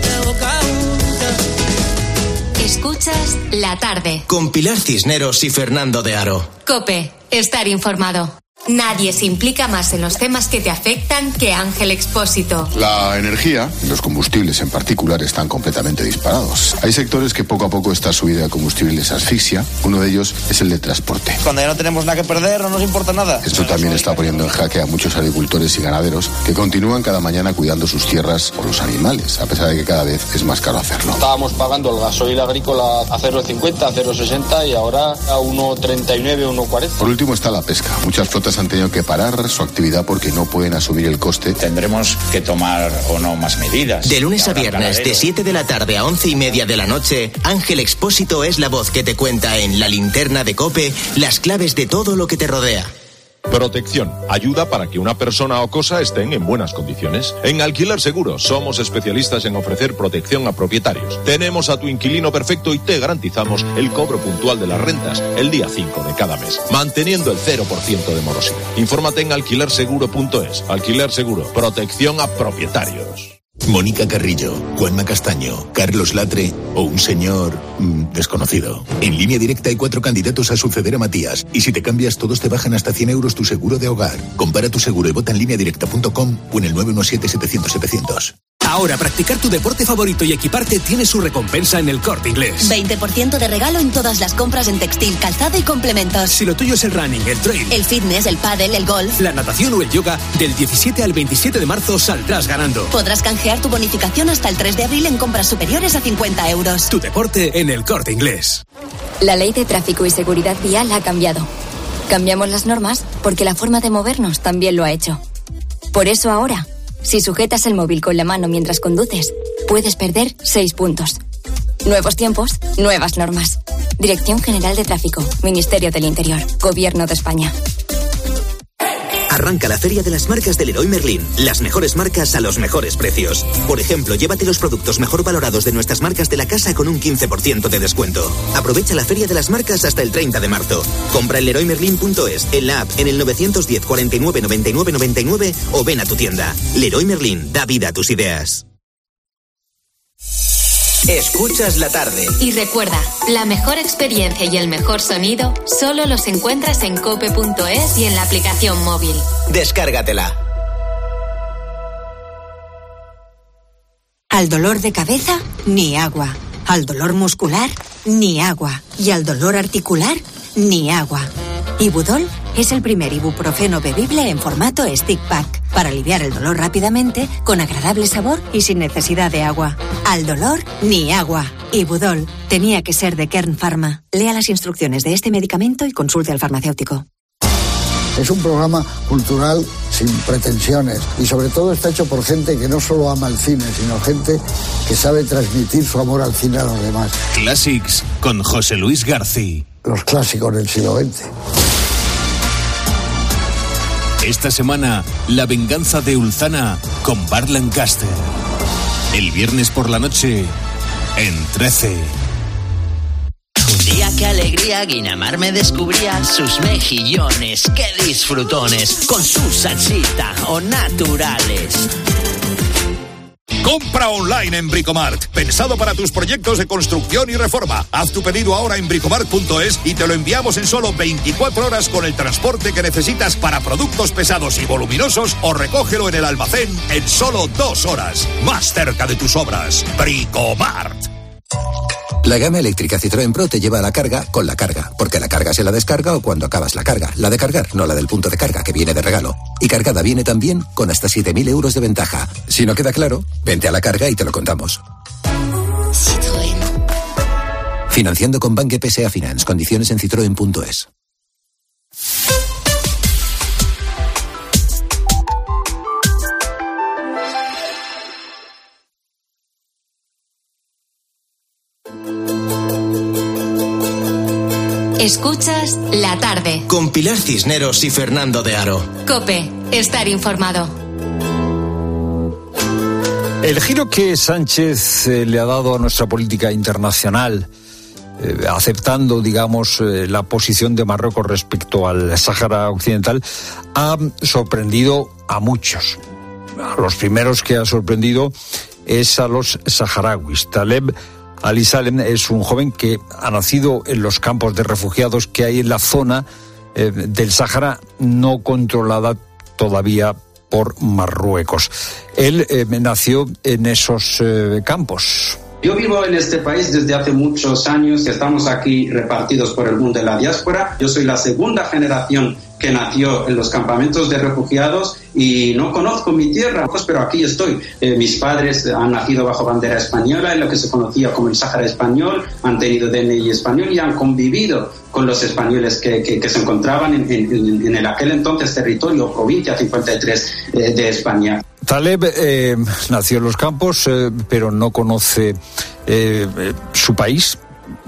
Escuchas La Tarde con Pilar Cisneros y Fernando de Aro. COPE, estar informado. Nadie se implica más en los temas que te afectan que Ángel Expósito. La energía y los combustibles en particular están completamente disparados. Hay sectores que poco a poco esta subida de combustible les asfixia. Uno de ellos es el de transporte. Cuando ya no tenemos nada que perder, no nos importa nada. Esto también está poniendo en jaque a muchos agricultores y ganaderos que continúan cada mañana cuidando sus tierras o los animales, a pesar de que cada vez es más caro hacerlo. Estábamos pagando el gasoil agrícola a 0,50, a 0,60 y ahora a 1,39, 1,40. Por último está la pesca. Muchas flotas han tenido que parar su actividad porque no pueden asumir el coste. Tendremos que tomar o no más medidas. De lunes a viernes, de 7 de la tarde a 11:30 de la noche, Ángel Expósito es la voz que te cuenta en La Linterna de COPE las claves de todo lo que te rodea. Protección. Ayuda para que una persona o cosa estén en buenas condiciones. En Alquiler Seguro somos especialistas en ofrecer protección a propietarios. Tenemos a tu inquilino perfecto y te garantizamos el cobro puntual de las rentas el día 5 de cada mes, manteniendo el 0% de morosidad. Infórmate en alquilerseguro.es. Alquiler Seguro. Protección a propietarios. Mónica Carrillo, Juanma Castaño, Carlos Latre o un señor desconocido. En Línea Directa hay 4 candidatos a suceder a Matías y si te cambias todos te bajan hasta 100 euros tu seguro de hogar. Compara tu seguro y vota en lineadirecta.com o en el 917-700-700. Ahora practicar tu deporte favorito y equiparte tiene su recompensa en El Corte Inglés. 20% de regalo en todas las compras en textil, calzado y complementos. Si lo tuyo es el running, el trail, el fitness, el pádel, el golf, la natación o el yoga, del 17 al 27 de marzo saldrás ganando. Podrás canjear tu bonificación hasta el 3 de abril en compras superiores a 50 euros. Tu deporte en El Corte Inglés. La Ley de Tráfico y Seguridad Vial ha cambiado. Cambiamos las normas porque la forma de movernos también lo ha hecho. Por eso ahora, si sujetas el móvil con la mano mientras conduces, puedes perder 6 puntos. Nuevos tiempos, nuevas normas. Dirección General de Tráfico, Ministerio del Interior, Gobierno de España. Arranca la Feria de las Marcas del Leroy Merlin. Las mejores marcas a los mejores precios. Por ejemplo, llévate los productos mejor valorados de nuestras marcas de la casa con un 15% de descuento. Aprovecha la Feria de las Marcas hasta el 30 de marzo. Compra en leroymerlin.es, en la app, en el 910 49 99 99 o ven a tu tienda. Leroy Merlin, da vida a tus ideas. Escuchas la tarde. Y recuerda, la mejor experiencia y el mejor sonido solo los encuentras en cope.es y en la aplicación móvil. Descárgatela. Al dolor de cabeza, ni agua. Al dolor muscular, ni agua. Y al dolor articular, ni agua. Ibudol es el primer ibuprofeno bebible en formato stick pack para aliviar el dolor rápidamente, con agradable sabor y sin necesidad de agua. Al dolor, ni agua. Ibudol tenía que ser de Kern Pharma. Lea las instrucciones de este medicamento y consulte al farmacéutico. Es un programa cultural sin pretensiones y sobre todo está hecho por gente que no solo ama el cine, sino gente que sabe transmitir su amor al cine a los demás. Classics con José Luis García. Los clásicos del siglo XX. Esta semana, La venganza de Ulzana con Burt Lancaster. El viernes por la noche, en 13. Un día qué alegría, Guinamar me descubría sus mejillones, qué disfrutones, con su salsita o naturales. Compra online en Bricomart, pensado para tus proyectos de construcción y reforma. Haz tu pedido ahora en bricomart.es y te lo enviamos en solo 24 horas con el transporte que necesitas para productos pesados y voluminosos, o recógelo en el almacén en solo 2 horas. Más cerca de tus obras. Bricomart. La gama eléctrica Citroën Pro te lleva a la carga con la carga, porque la carga se la descarga o cuando acabas la carga. La de cargar, no la del punto de carga, que viene de regalo. Y cargada viene también con hasta 7.000 euros de ventaja. Si no queda claro, vente a la carga y te lo contamos. Citroën. Financiando con Banque PSA Finance. Condiciones en citroen.es. Escuchas La Tarde. Con Pilar Cisneros y Fernando de Aro. COPE. Estar informado. El giro que Sánchez le ha dado a nuestra política internacional, aceptando, digamos, la posición de Marruecos respecto al Sáhara Occidental, ha sorprendido a muchos. A los primeros que ha sorprendido es a los saharauis. Taleb Ali Salem es un joven que ha nacido en los campos de refugiados que hay en la zona del Sáhara no controlada todavía por Marruecos. Él nació en esos campos. Yo vivo en este país desde hace muchos años, estamos aquí repartidos por el mundo de la diáspora. Yo soy la segunda generación que nació en los campamentos de refugiados y no conozco mi tierra, pero aquí estoy. Mis padres han nacido bajo bandera española en lo que se conocía como el Sáhara español, han tenido DNI español y han convivido con los españoles que se encontraban en el aquel entonces territorio o provincia 53 de España. Taleb nació en los campos, pero no conoce su país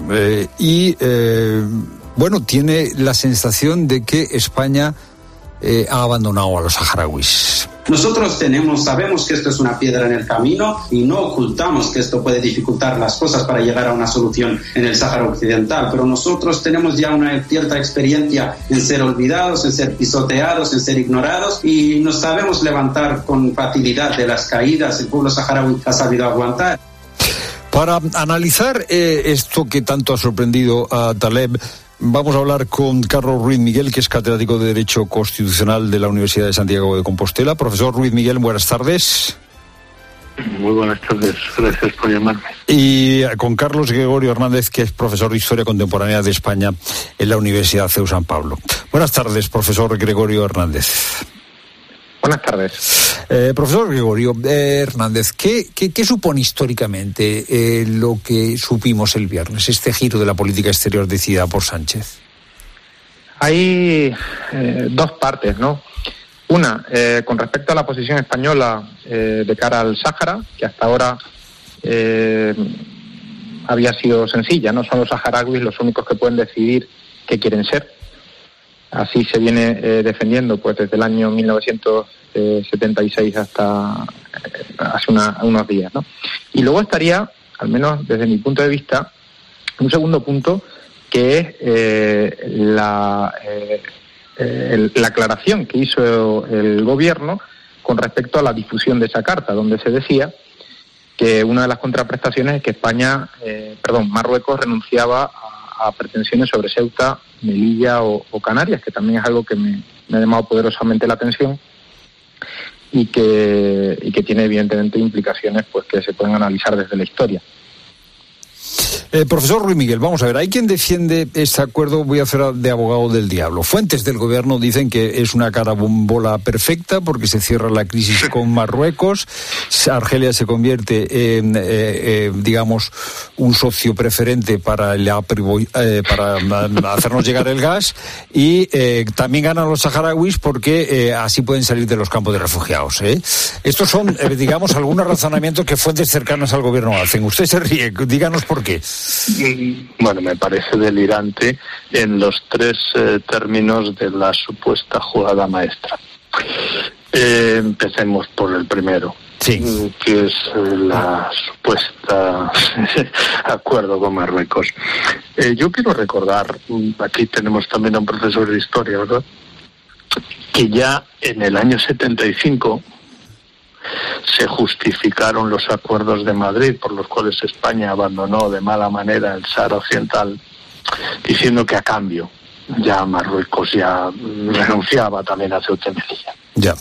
y bueno, tiene la sensación de que España ha abandonado a los saharauis. Nosotros sabemos que esto es una piedra en el camino y no ocultamos que esto puede dificultar las cosas para llegar a una solución en el Sáhara Occidental, pero nosotros tenemos ya una cierta experiencia en ser olvidados, en ser pisoteados, en ser ignorados y nos sabemos levantar con facilidad de las caídas. El pueblo saharaui ha sabido aguantar. Para analizar esto que tanto ha sorprendido a Taleb, vamos a hablar con Carlos Ruiz Miguel, que es catedrático de Derecho Constitucional de la Universidad de Santiago de Compostela. Profesor Ruiz Miguel, buenas tardes. Muy buenas tardes, gracias por llamarme. Y con Carlos Gregorio Hernández, que es profesor de Historia Contemporánea de España en la Universidad CEU San Pablo. Buenas tardes, profesor Gregorio Hernández. Buenas tardes. Profesor Gregorio Hernández, ¿qué supone históricamente lo que supimos el viernes, este giro de la política exterior decidida por Sánchez? Hay dos partes, ¿no? Una, con respecto a la posición española de cara al Sáhara, que hasta ahora había sido sencilla, no son los saharauis los únicos que pueden decidir qué quieren ser. Así se viene defendiendo pues desde el año 1976 hasta hace unos días, ¿no? Y luego estaría, al menos desde mi punto de vista, un segundo punto, que es la aclaración que hizo el gobierno con respecto a la difusión de esa carta, donde se decía que una de las contraprestaciones es que Marruecos renunciaba a pretensiones sobre Ceuta, Melilla o Canarias, que también es algo que me ha llamado poderosamente la atención y que tiene evidentemente implicaciones pues que se pueden analizar desde la historia. Profesor Ruiz Miguel, vamos a ver, hay quien defiende este acuerdo, voy a hacer de abogado del diablo. Fuentes del gobierno dicen que es una carambola perfecta porque se cierra la crisis con Marruecos, Argelia se convierte en, digamos, un socio preferente para hacernos llegar el gas y también ganan los saharauis porque así pueden salir de los campos de refugiados. Estos son, digamos, algunos razonamientos que fuentes cercanas al gobierno hacen. Usted se ríe, díganos por qué. Bueno, me parece delirante en los tres términos de la supuesta jugada maestra. Empecemos por el primero, que es la supuesta acuerdo con Marruecos. Yo quiero recordar, aquí tenemos también a un profesor de historia, ¿verdad?, que ya en el año 75 se justificaron los acuerdos de Madrid por los cuales España abandonó de mala manera el Sáhara Occidental, diciendo que a cambio ya Marruecos ya renunciaba también a Ceuta y Melilla. Ya.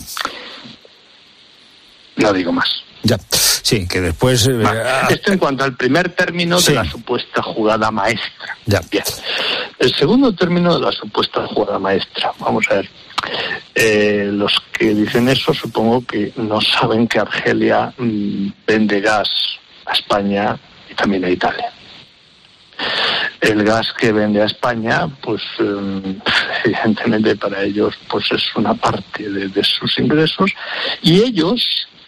No digo más. Ya. Sí, que después... Esto en cuanto al primer término de la supuesta jugada maestra. Ya. Bien. El segundo término de la supuesta jugada maestra. Vamos a ver. Los que dicen eso supongo que no saben que Argelia vende gas a España y también a Italia. El gas que vende a España, pues evidentemente para ellos pues es una parte de sus ingresos, y ellos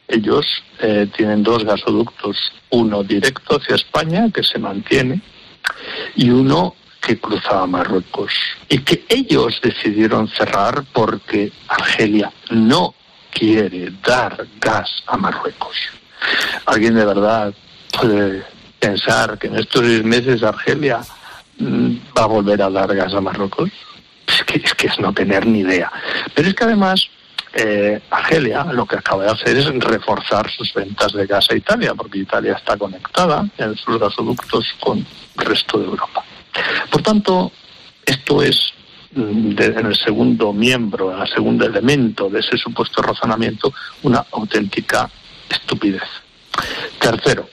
tienen dos gasoductos, uno directo hacia España que se mantiene y uno que cruzaba Marruecos, y que ellos decidieron cerrar porque Argelia no quiere dar gas a Marruecos. ¿Alguien de verdad puede pensar que en estos 6 meses Argelia va a volver a dar gas a Marruecos? Es que es no tener ni idea. Pero es que además Argelia lo que acaba de hacer es reforzar sus ventas de gas a Italia, porque Italia está conectada en sus gasoductos con el resto de Europa. Por tanto, esto es, en el segundo miembro, en el segundo elemento de ese supuesto razonamiento, una auténtica estupidez. Tercero,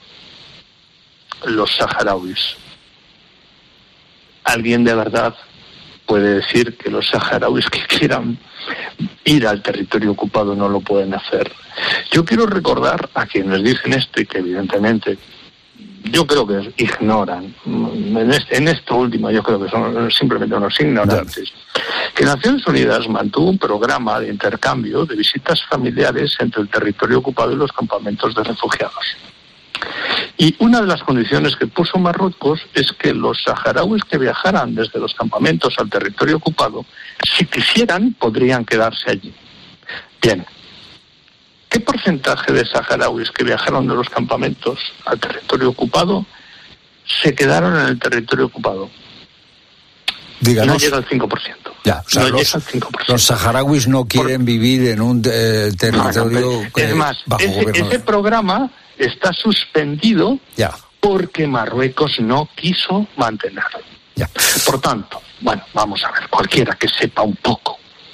los saharauis. ¿Alguien de verdad puede decir que los saharauis que quieran ir al territorio ocupado no lo pueden hacer? Yo quiero recordar a quienes dicen esto y que evidentemente yo creo que ignoran, en esto último yo creo que son simplemente unos ignorantes, que Naciones Unidas mantuvo un programa de intercambio de visitas familiares entre el territorio ocupado y los campamentos de refugiados. Y una de las condiciones que puso Marruecos es que los saharauis que viajaran desde los campamentos al territorio ocupado, si quisieran, podrían quedarse allí. Bien. ¿Qué porcentaje de saharauis que viajaron de los campamentos al territorio ocupado se quedaron en el territorio ocupado? Díganos. No llega al 5%. Ya, o sea, no llega al 5%. Los saharauis no quieren vivir en un territorio es más, bajo gobierno. Ese programa está suspendido porque Marruecos no quiso mantenerlo. Ya. Por tanto, bueno, vamos a ver, cualquiera que sepa un poco,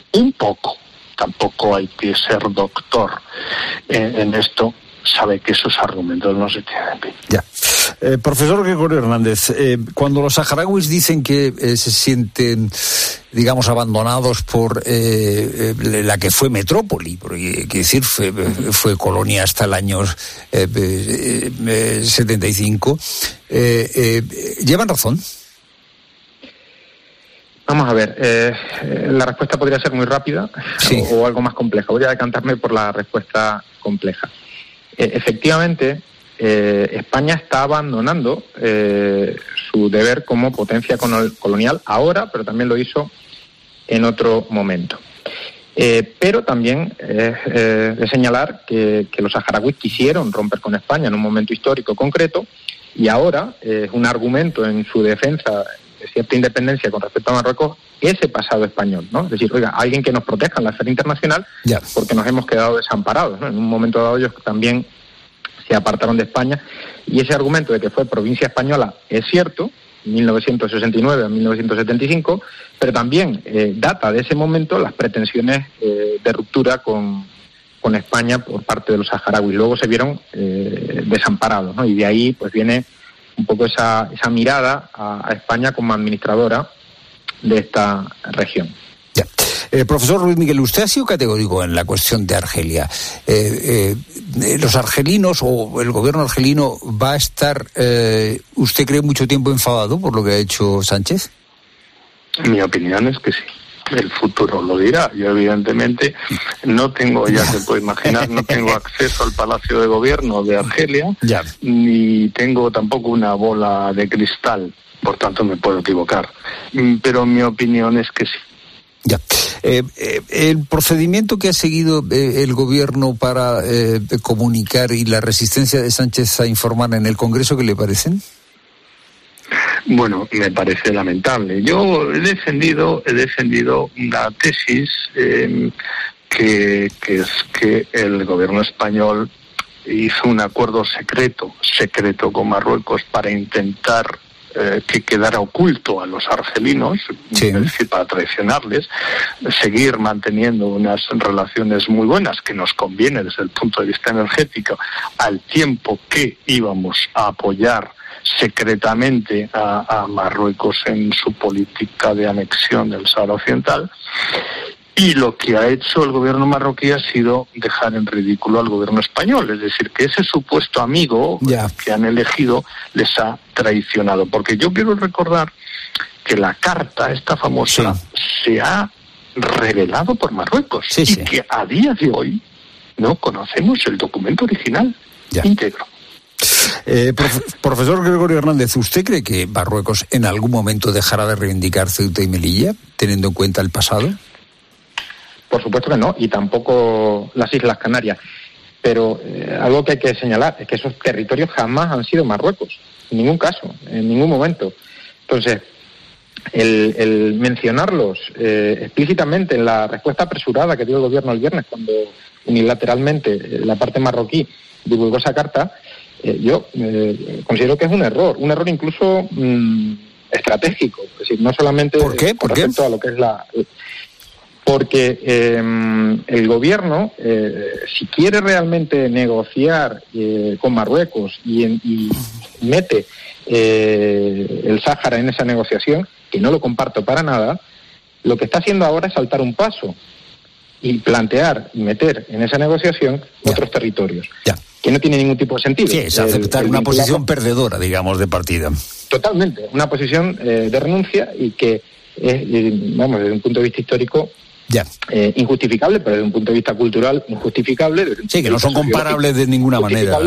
tampoco hay que ser doctor en esto, sabe que esos argumentos no se tienen bien. Ya. Profesor Gregorio Hernández, cuando los saharauis dicen que se sienten, digamos, abandonados por la que fue metrópoli, porque quiero decir, fue colonia hasta el año 75, ¿llevan razón? Vamos a ver, la respuesta podría ser muy rápida o algo más compleja. Voy a decantarme por la respuesta compleja. Efectivamente, España está abandonando su deber como potencia colonial ahora, pero también lo hizo en otro momento. Pero también de señalar que los saharauis quisieron romper con España en un momento histórico concreto, y ahora es un argumento en su defensa de cierta independencia con respecto a Marruecos ese pasado español, ¿no? Es decir, oiga, alguien que nos proteja en la esfera internacional, porque nos hemos quedado desamparados, ¿no? En un momento dado ellos también se apartaron de España, y ese argumento de que fue provincia española es cierto, 1969 a 1975, pero también data de ese momento las pretensiones de ruptura con España por parte de los saharauis. Luego se vieron desamparados, ¿no? Y de ahí pues viene un poco esa mirada a España como administradora de esta región. Profesor Ruiz Miguel, usted ha sido categórico en la cuestión de Argelia. ¿Los argelinos o el gobierno argelino va a estar, usted cree, mucho tiempo enfadado por lo que ha hecho Sánchez? Mi opinión es que sí. El futuro lo dirá. Yo evidentemente no tengo, ya se puede imaginar, no tengo acceso al Palacio de Gobierno de Argelia, ni tengo tampoco una bola de cristal, por tanto me puedo equivocar. Pero mi opinión es que sí. El procedimiento que ha seguido el gobierno para comunicar y la resistencia de Sánchez a informar en el Congreso, ¿qué le parecen? Bueno, me parece lamentable. Yo he defendido una tesis que es que el gobierno español hizo un acuerdo secreto con Marruecos para intentar que quedara oculto a los argelinos, es decir, para traicionarles, seguir manteniendo unas relaciones muy buenas que nos conviene desde el punto de vista energético, al tiempo que íbamos a apoyar secretamente a Marruecos en su política de anexión del Sáhara Occidental. Y lo que ha hecho el gobierno marroquí ha sido dejar en ridículo al gobierno español, es decir, que ese supuesto amigo que han elegido les ha traicionado. Porque yo quiero recordar que la carta, esta famosa, se ha revelado por Marruecos y que a día de hoy no conocemos el documento original íntegro. Profesor Gregorio Hernández, ¿usted cree que Marruecos en algún momento dejará de reivindicar Ceuta y Melilla, teniendo en cuenta el pasado? Por supuesto que no, y tampoco las Islas Canarias. Pero algo que hay que señalar es que esos territorios jamás han sido Marruecos, en ningún caso, en ningún momento. Entonces, el mencionarlos explícitamente en la respuesta apresurada que dio el gobierno el viernes, cuando unilateralmente la parte marroquí divulgó esa carta, yo considero que es un error incluso estratégico. Es decir, no solamente ¿Por qué? con respecto a lo que es porque el gobierno, si quiere realmente negociar con Marruecos y mete el Sáhara en esa negociación, que no lo comparto para nada, lo que está haciendo ahora es saltar un paso y plantear y meter en esa negociación otros territorios, que no tiene ningún tipo de sentido. Sí, es aceptar una posición perdedora, digamos, de partida. Totalmente, una posición de renuncia y que es, vamos, desde un punto de vista histórico, injustificable, pero desde un punto de vista cultural injustificable. Sí, que no son comparables de ninguna manera.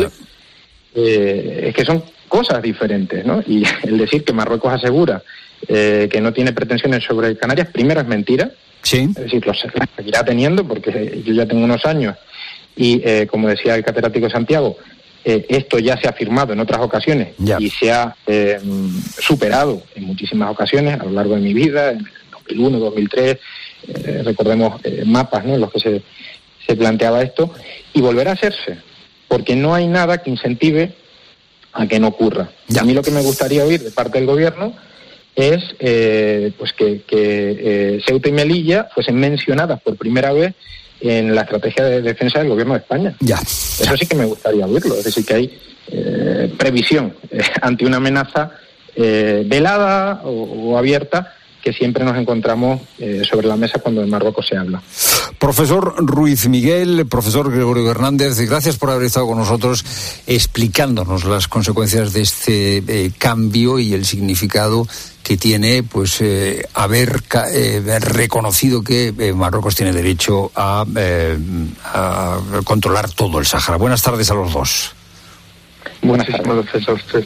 Es que son cosas diferentes, ¿no? Y el decir que Marruecos asegura que no tiene pretensiones sobre Canarias, primero es mentira. Es decir, las seguirá teniendo, porque yo ya tengo unos años y, como decía el catedrático Santiago, esto ya se ha firmado en otras ocasiones y se ha superado en muchísimas ocasiones a lo largo de mi vida, en 2001, 2003, recordemos mapas, ¿no?, en los que se planteaba esto, y volverá a hacerse, porque no hay nada que incentive a que no ocurra. A mí lo que me gustaría oír de parte del gobierno es pues que Ceuta y Melilla fuesen mencionadas por primera vez en la estrategia de defensa del gobierno de España. Eso sí que me gustaría oírlo, es decir, que hay previsión ante una amenaza velada o abierta que siempre nos encontramos sobre la mesa cuando en Marruecos se habla. Profesor Ruiz Miguel, profesor Gregorio Hernández, gracias por haber estado con nosotros explicándonos las consecuencias de este cambio y el significado que tiene pues haber reconocido que Marruecos tiene derecho a controlar todo el Sáhara. Buenas tardes a los dos. Buenas tardes. Gracias a usted.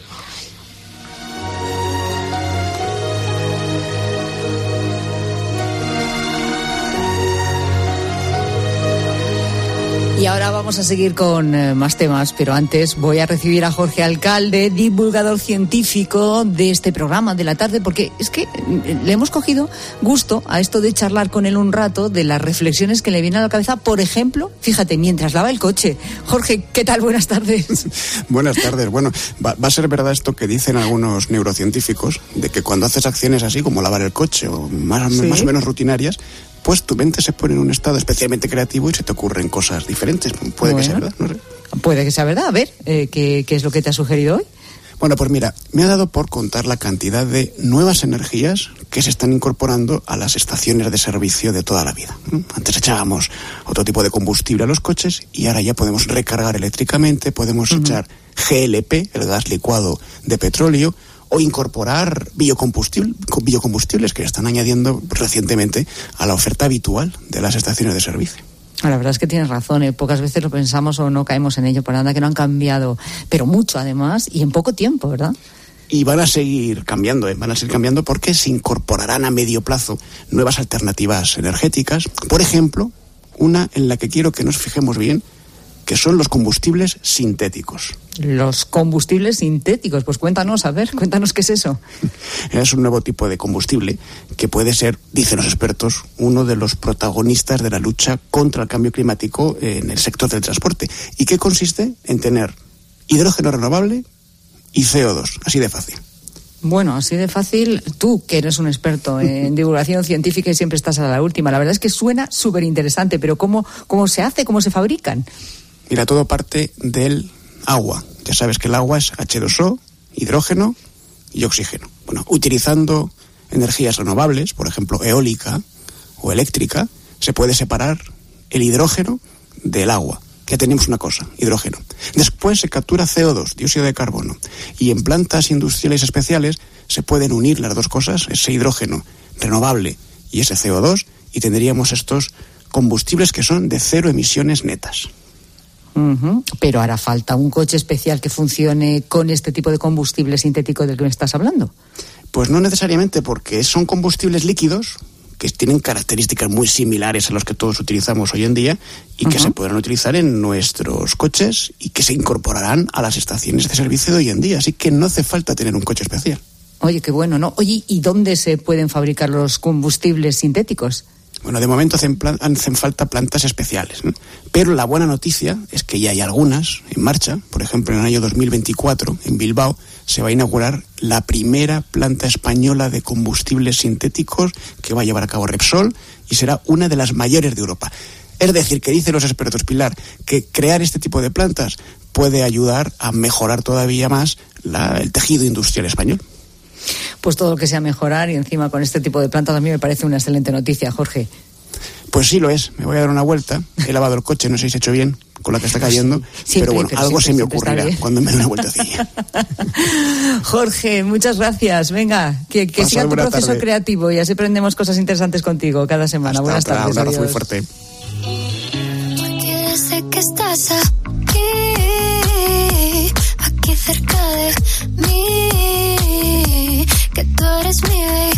Y ahora vamos a seguir con más temas, pero antes voy a recibir a Jorge Alcalde, divulgador científico de este programa de la tarde, porque es que le hemos cogido gusto a esto de charlar con él un rato de las reflexiones que le vienen a la cabeza, por ejemplo, fíjate, mientras lava el coche. Jorge, ¿qué tal? Buenas tardes. Buenas tardes. Bueno, va a ser verdad esto que dicen algunos neurocientíficos, de que cuando haces acciones así como lavar el coche o más o menos rutinarias, pues tu mente se pone en un estado especialmente creativo y se te ocurren cosas diferentes. Puede que sea verdad, no sé. Puede que sea verdad. A ver, ¿qué es lo que te ha sugerido hoy? Bueno, pues mira, me ha dado por contar la cantidad de nuevas energías que se están incorporando a las estaciones de servicio de toda la vida. Antes echábamos otro tipo de combustible a los coches y ahora ya podemos recargar eléctricamente, podemos echar GLP, el gas licuado de petróleo, o incorporar biocombustibles que están añadiendo recientemente a la oferta habitual de las estaciones de servicio. La verdad es que tienes razón, pocas veces lo pensamos o no caemos en ello, por nada que no han cambiado, pero mucho además y en poco tiempo, ¿verdad? Y van a seguir cambiando, porque se incorporarán a medio plazo nuevas alternativas energéticas. Por ejemplo, una en la que quiero que nos fijemos bien, que son los combustibles sintéticos. Los combustibles sintéticos, pues cuéntanos qué es eso. Es un nuevo tipo de combustible que puede ser, dicen los expertos, uno de los protagonistas de la lucha contra el cambio climático en el sector del transporte, y que consiste en tener hidrógeno renovable y CO2, así de fácil. Bueno, así de fácil, tú que eres un experto en divulgación científica y siempre estás a la última, la verdad es que suena súper interesante, pero ¿cómo se hace? ¿Cómo se fabrican? Mira, todo parte del agua. Ya sabes que el agua es H2O, hidrógeno y oxígeno. Bueno, utilizando energías renovables, por ejemplo, eólica o eléctrica, se puede separar el hidrógeno del agua. Ya tenemos una cosa, hidrógeno. Después se captura CO2, dióxido de carbono. Y en plantas industriales especiales se pueden unir las dos cosas, ese hidrógeno renovable y ese CO2, y tendríamos estos combustibles que son de cero emisiones netas. Pero hará falta un coche especial que funcione con este tipo de combustible sintético del que me estás hablando. Pues no necesariamente, porque son combustibles líquidos que tienen características muy similares a los que todos utilizamos hoy en día y que se podrán utilizar en nuestros coches y que se incorporarán a las estaciones de servicio de hoy en día. Así que no hace falta tener un coche especial. Oye, qué bueno, ¿no? Oye, ¿y dónde se pueden fabricar los combustibles sintéticos? Bueno, de momento hacen falta plantas especiales, ¿no? Pero la buena noticia es que ya hay algunas en marcha. Por ejemplo, en el año 2024, en Bilbao, se va a inaugurar la primera planta española de combustibles sintéticos que va a llevar a cabo Repsol y será una de las mayores de Europa. Es decir, que dicen los expertos, Pilar, que crear este tipo de plantas puede ayudar a mejorar todavía más el tejido industrial español. Pues todo lo que sea mejorar, y encima con este tipo de plantas, a mí me parece una excelente noticia, Jorge. Pues sí lo es, me voy a dar una vuelta, he lavado el coche, no sé si se ha hecho bien con la que está cayendo, pero bueno, algo se me ocurrirá cuando me dé una vueltecilla. Jorge, muchas gracias, venga, que siga tu proceso creativo y así aprendemos cosas interesantes contigo cada semana. Buenas tardes. Un abrazo muy fuerte. Porque desde que estás aquí cerca de mí, que tú eres mi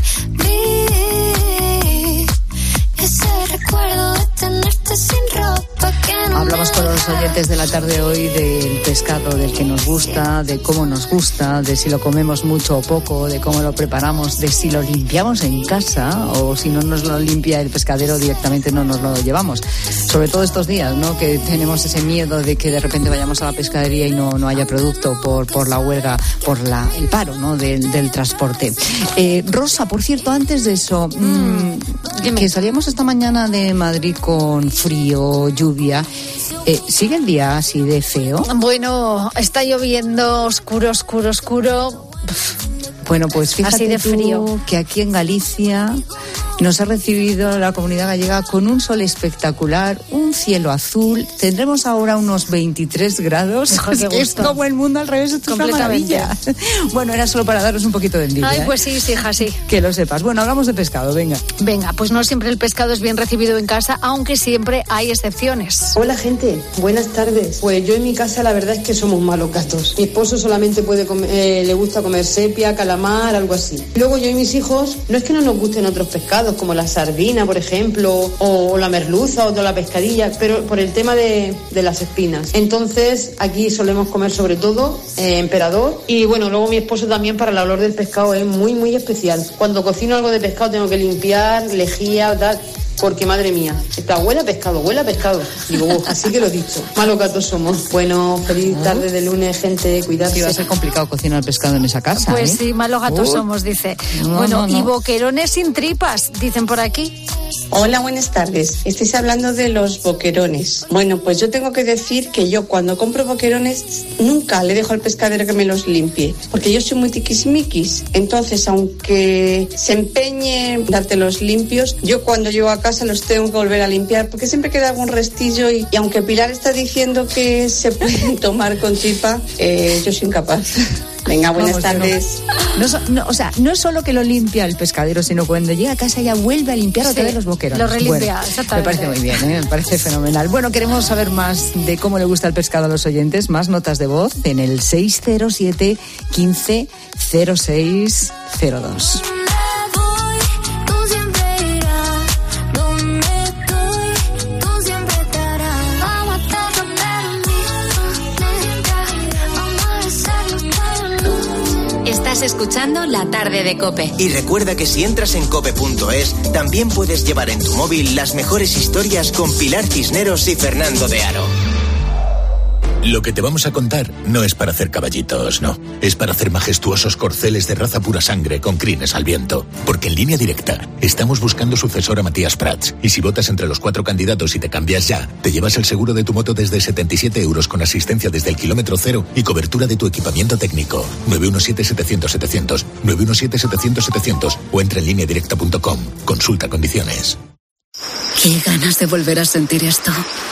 baby, ese recuerdo de tenerte sin ropa que no. Hablamos con los oyentes de la tarde hoy del pescado, del que nos gusta, de cómo nos gusta, de si lo comemos mucho o poco, de cómo lo preparamos, de si lo limpiamos en casa o si no nos lo limpia el pescadero directamente no nos lo llevamos. Sobre todo estos días, ¿no? Que tenemos ese miedo de que de repente vayamos a la pescadería y no haya producto por la huelga, por el paro, ¿no? del transporte. Rosa, por cierto, antes de eso, que salíamos esta mañana de Madrid con frío, lluvia. ¿Sigue el día así de feo? Bueno, está lloviendo, oscuro. Bueno, pues fíjate así de frío. Que aquí en Galicia nos ha recibido la comunidad gallega con un sol espectacular, un cielo azul. Tendremos ahora unos 23 grados. Es como el mundo al revés, esto es una maravilla. Bueno, era solo para daros un poquito de envidia. Ay, pues sí, hija, sí. Que lo sepas. Bueno, hablamos de pescado, venga. Venga, pues no siempre el pescado es bien recibido en casa, aunque siempre hay excepciones. Hola, gente. Buenas tardes. Pues yo en mi casa la verdad es que somos malos gatos. Mi esposo solamente puede le gusta comer sepia, calamar, algo así. Luego yo y mis hijos, no es que no nos gusten otros pescados, pescados como la sardina, por ejemplo, o la merluza o de la pescadilla, pero por el tema de las espinas. Entonces aquí solemos comer sobre todo emperador, y bueno, luego mi esposo también, para el olor del pescado es muy muy especial. Cuando cocino algo de pescado tengo que limpiar, lejía, tal, porque madre mía, está huele a pescado. Digo, así que lo he dicho, malos gatos somos. Bueno, feliz tarde de lunes, gente, cuidarse. Sí, va a ser complicado cocinar pescado en esa casa. Pues sí, malos gatos somos, dice. No. Y boquerones sin tripas, dicen por aquí. Hola, buenas tardes. Estáis hablando de los boquerones. Bueno, pues yo tengo que decir que yo cuando compro boquerones nunca le dejo al pescadero que me los limpie, porque yo soy muy tiquismiquis. Entonces, aunque se empeñe en dártelos limpios, yo cuando llego a casa los tengo que volver a limpiar, porque siempre queda algún restillo y aunque Pilar está diciendo que se pueden tomar con tripa, yo soy incapaz. Venga, buenas tardes. No es solo que lo limpia el pescadero, sino cuando llega a casa ya vuelve a limpiar otra vez los boquerones. Lo relimpia, bueno, exactamente. Me parece muy bien, me parece fenomenal. Bueno, queremos saber más de cómo le gusta el pescado a los oyentes, más notas de voz en el 607 15 06 02. Estás escuchando La Tarde de COPE. Y recuerda que si entras en cope.es, también puedes llevar en tu móvil las mejores historias con Pilar Cisneros y Fernando de Aro. Lo que te vamos a contar no es para hacer caballitos, no. Es para hacer majestuosos corceles de raza pura sangre con crines al viento. Porque en Línea Directa estamos buscando sucesor a Matías Prats. Y si votas entre los 4 candidatos y te cambias ya, te llevas el seguro de tu moto desde 77 € con asistencia desde el kilómetro cero y cobertura de tu equipamiento técnico. 917-700-700, 917-700-700 o entra en lineadirecta.com. Consulta condiciones. Qué ganas de volver a sentir esto.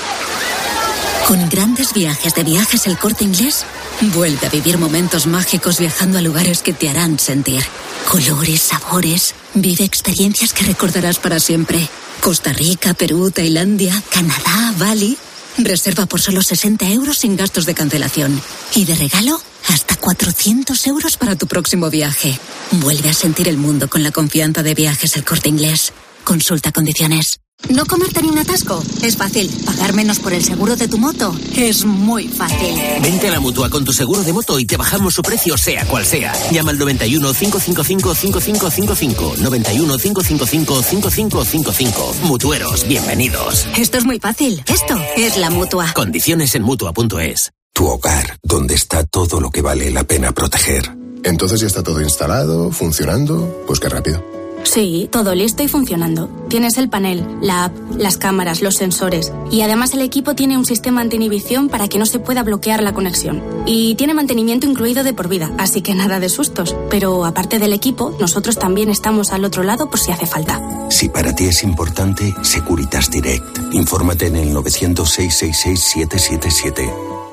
Con grandes viajes de Viajes El Corte Inglés, vuelve a vivir momentos mágicos viajando a lugares que te harán sentir. Colores, sabores, vive experiencias que recordarás para siempre. Costa Rica, Perú, Tailandia, Canadá, Bali. Reserva por solo 60 € sin gastos de cancelación. Y de regalo, hasta 400 € para tu próximo viaje. Vuelve a sentir el mundo con la confianza de Viajes El Corte Inglés. Consulta condiciones. No comerte ni un atasco es fácil. Pagar menos por el seguro de tu moto es muy fácil. Vente a la Mutua con tu seguro de moto y te bajamos su precio sea cual sea. Llama al 91 555 5555. 91 555 5555. Mutueros, bienvenidos. Esto es muy fácil. Esto es la Mutua. Condiciones en Mutua.es. Tu hogar, donde está todo lo que vale la pena proteger. Entonces ya está todo instalado, funcionando. Pues qué rápido. Sí, todo listo y funcionando. Tienes el panel, la app, las cámaras, los sensores. Y además el equipo tiene un sistema anti-inhibición para que no se pueda bloquear la conexión. Y tiene mantenimiento incluido de por vida, así que nada de sustos. Pero aparte del equipo, nosotros también estamos al otro lado por si hace falta. Si para ti es importante, Securitas Direct. Infórmate en el 900-666-777.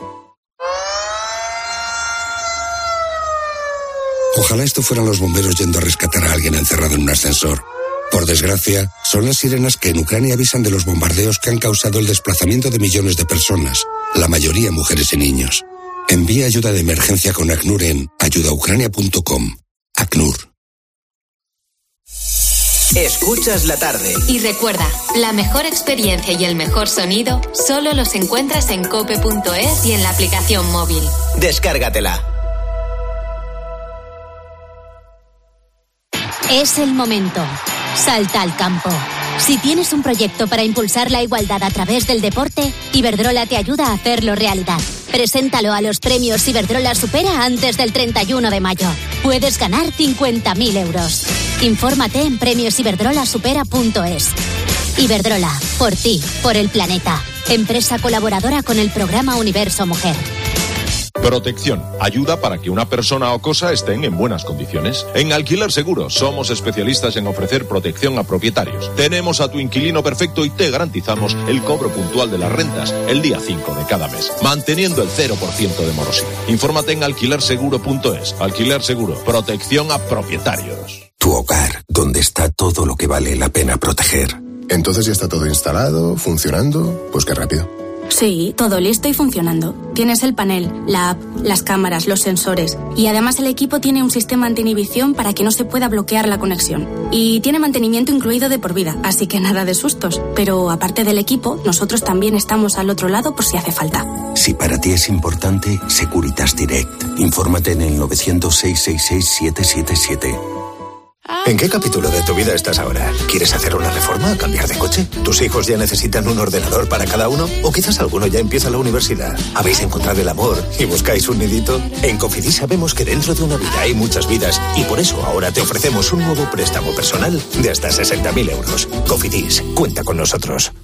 Ojalá esto fueran los bomberos yendo a rescatar a alguien encerrado en un ascensor. Por desgracia, son las sirenas que en Ucrania avisan de los bombardeos que han causado el desplazamiento de millones de personas, la mayoría mujeres y niños. Envía ayuda de emergencia con ACNUR en ayudaucrania.com. ACNUR. Escuchas la tarde. Y recuerda, la mejor experiencia y el mejor sonido solo los encuentras en cope.es y en la aplicación móvil. Descárgatela. Es el momento. Salta al campo. Si tienes un proyecto para impulsar la igualdad a través del deporte, Iberdrola te ayuda a hacerlo realidad. Preséntalo a los premios Iberdrola Supera antes del 31 de mayo. Puedes ganar 50.000 euros. Infórmate en premiosiberdrolasupera.es. Iberdrola, por ti, por el planeta. Empresa colaboradora con el programa Universo Mujer. Protección. Ayuda para que una persona o cosa estén en buenas condiciones. En Alquiler Seguro somos especialistas en ofrecer protección a propietarios. Tenemos a tu inquilino perfecto y te garantizamos el cobro puntual de las rentas el día 5 de cada mes, manteniendo el 0% de morosidad. Infórmate en alquilerseguro.es. Alquiler Seguro. Protección a propietarios. Tu hogar, donde está todo lo que vale la pena proteger. Entonces ya está todo instalado, funcionando. Pues qué rápido. Sí, todo listo y funcionando. Tienes el panel, la app, las cámaras, los sensores y además el equipo tiene un sistema anti-inhibición para que no se pueda bloquear la conexión. Y tiene mantenimiento incluido de por vida, así que nada de sustos. Pero aparte del equipo, nosotros también estamos al otro lado por si hace falta. Si para ti es importante, Securitas Direct. Infórmate en el 900-666-777. ¿En qué capítulo de tu vida estás ahora? ¿Quieres hacer una reforma o cambiar de coche? ¿Tus hijos ya necesitan un ordenador para cada uno? ¿O quizás alguno ya empieza la universidad? ¿Habéis encontrado el amor y buscáis un nidito? En Cofidis sabemos que dentro de una vida hay muchas vidas y por eso ahora te ofrecemos un nuevo préstamo personal de hasta 60.000 euros. Cofidis, cuenta con nosotros.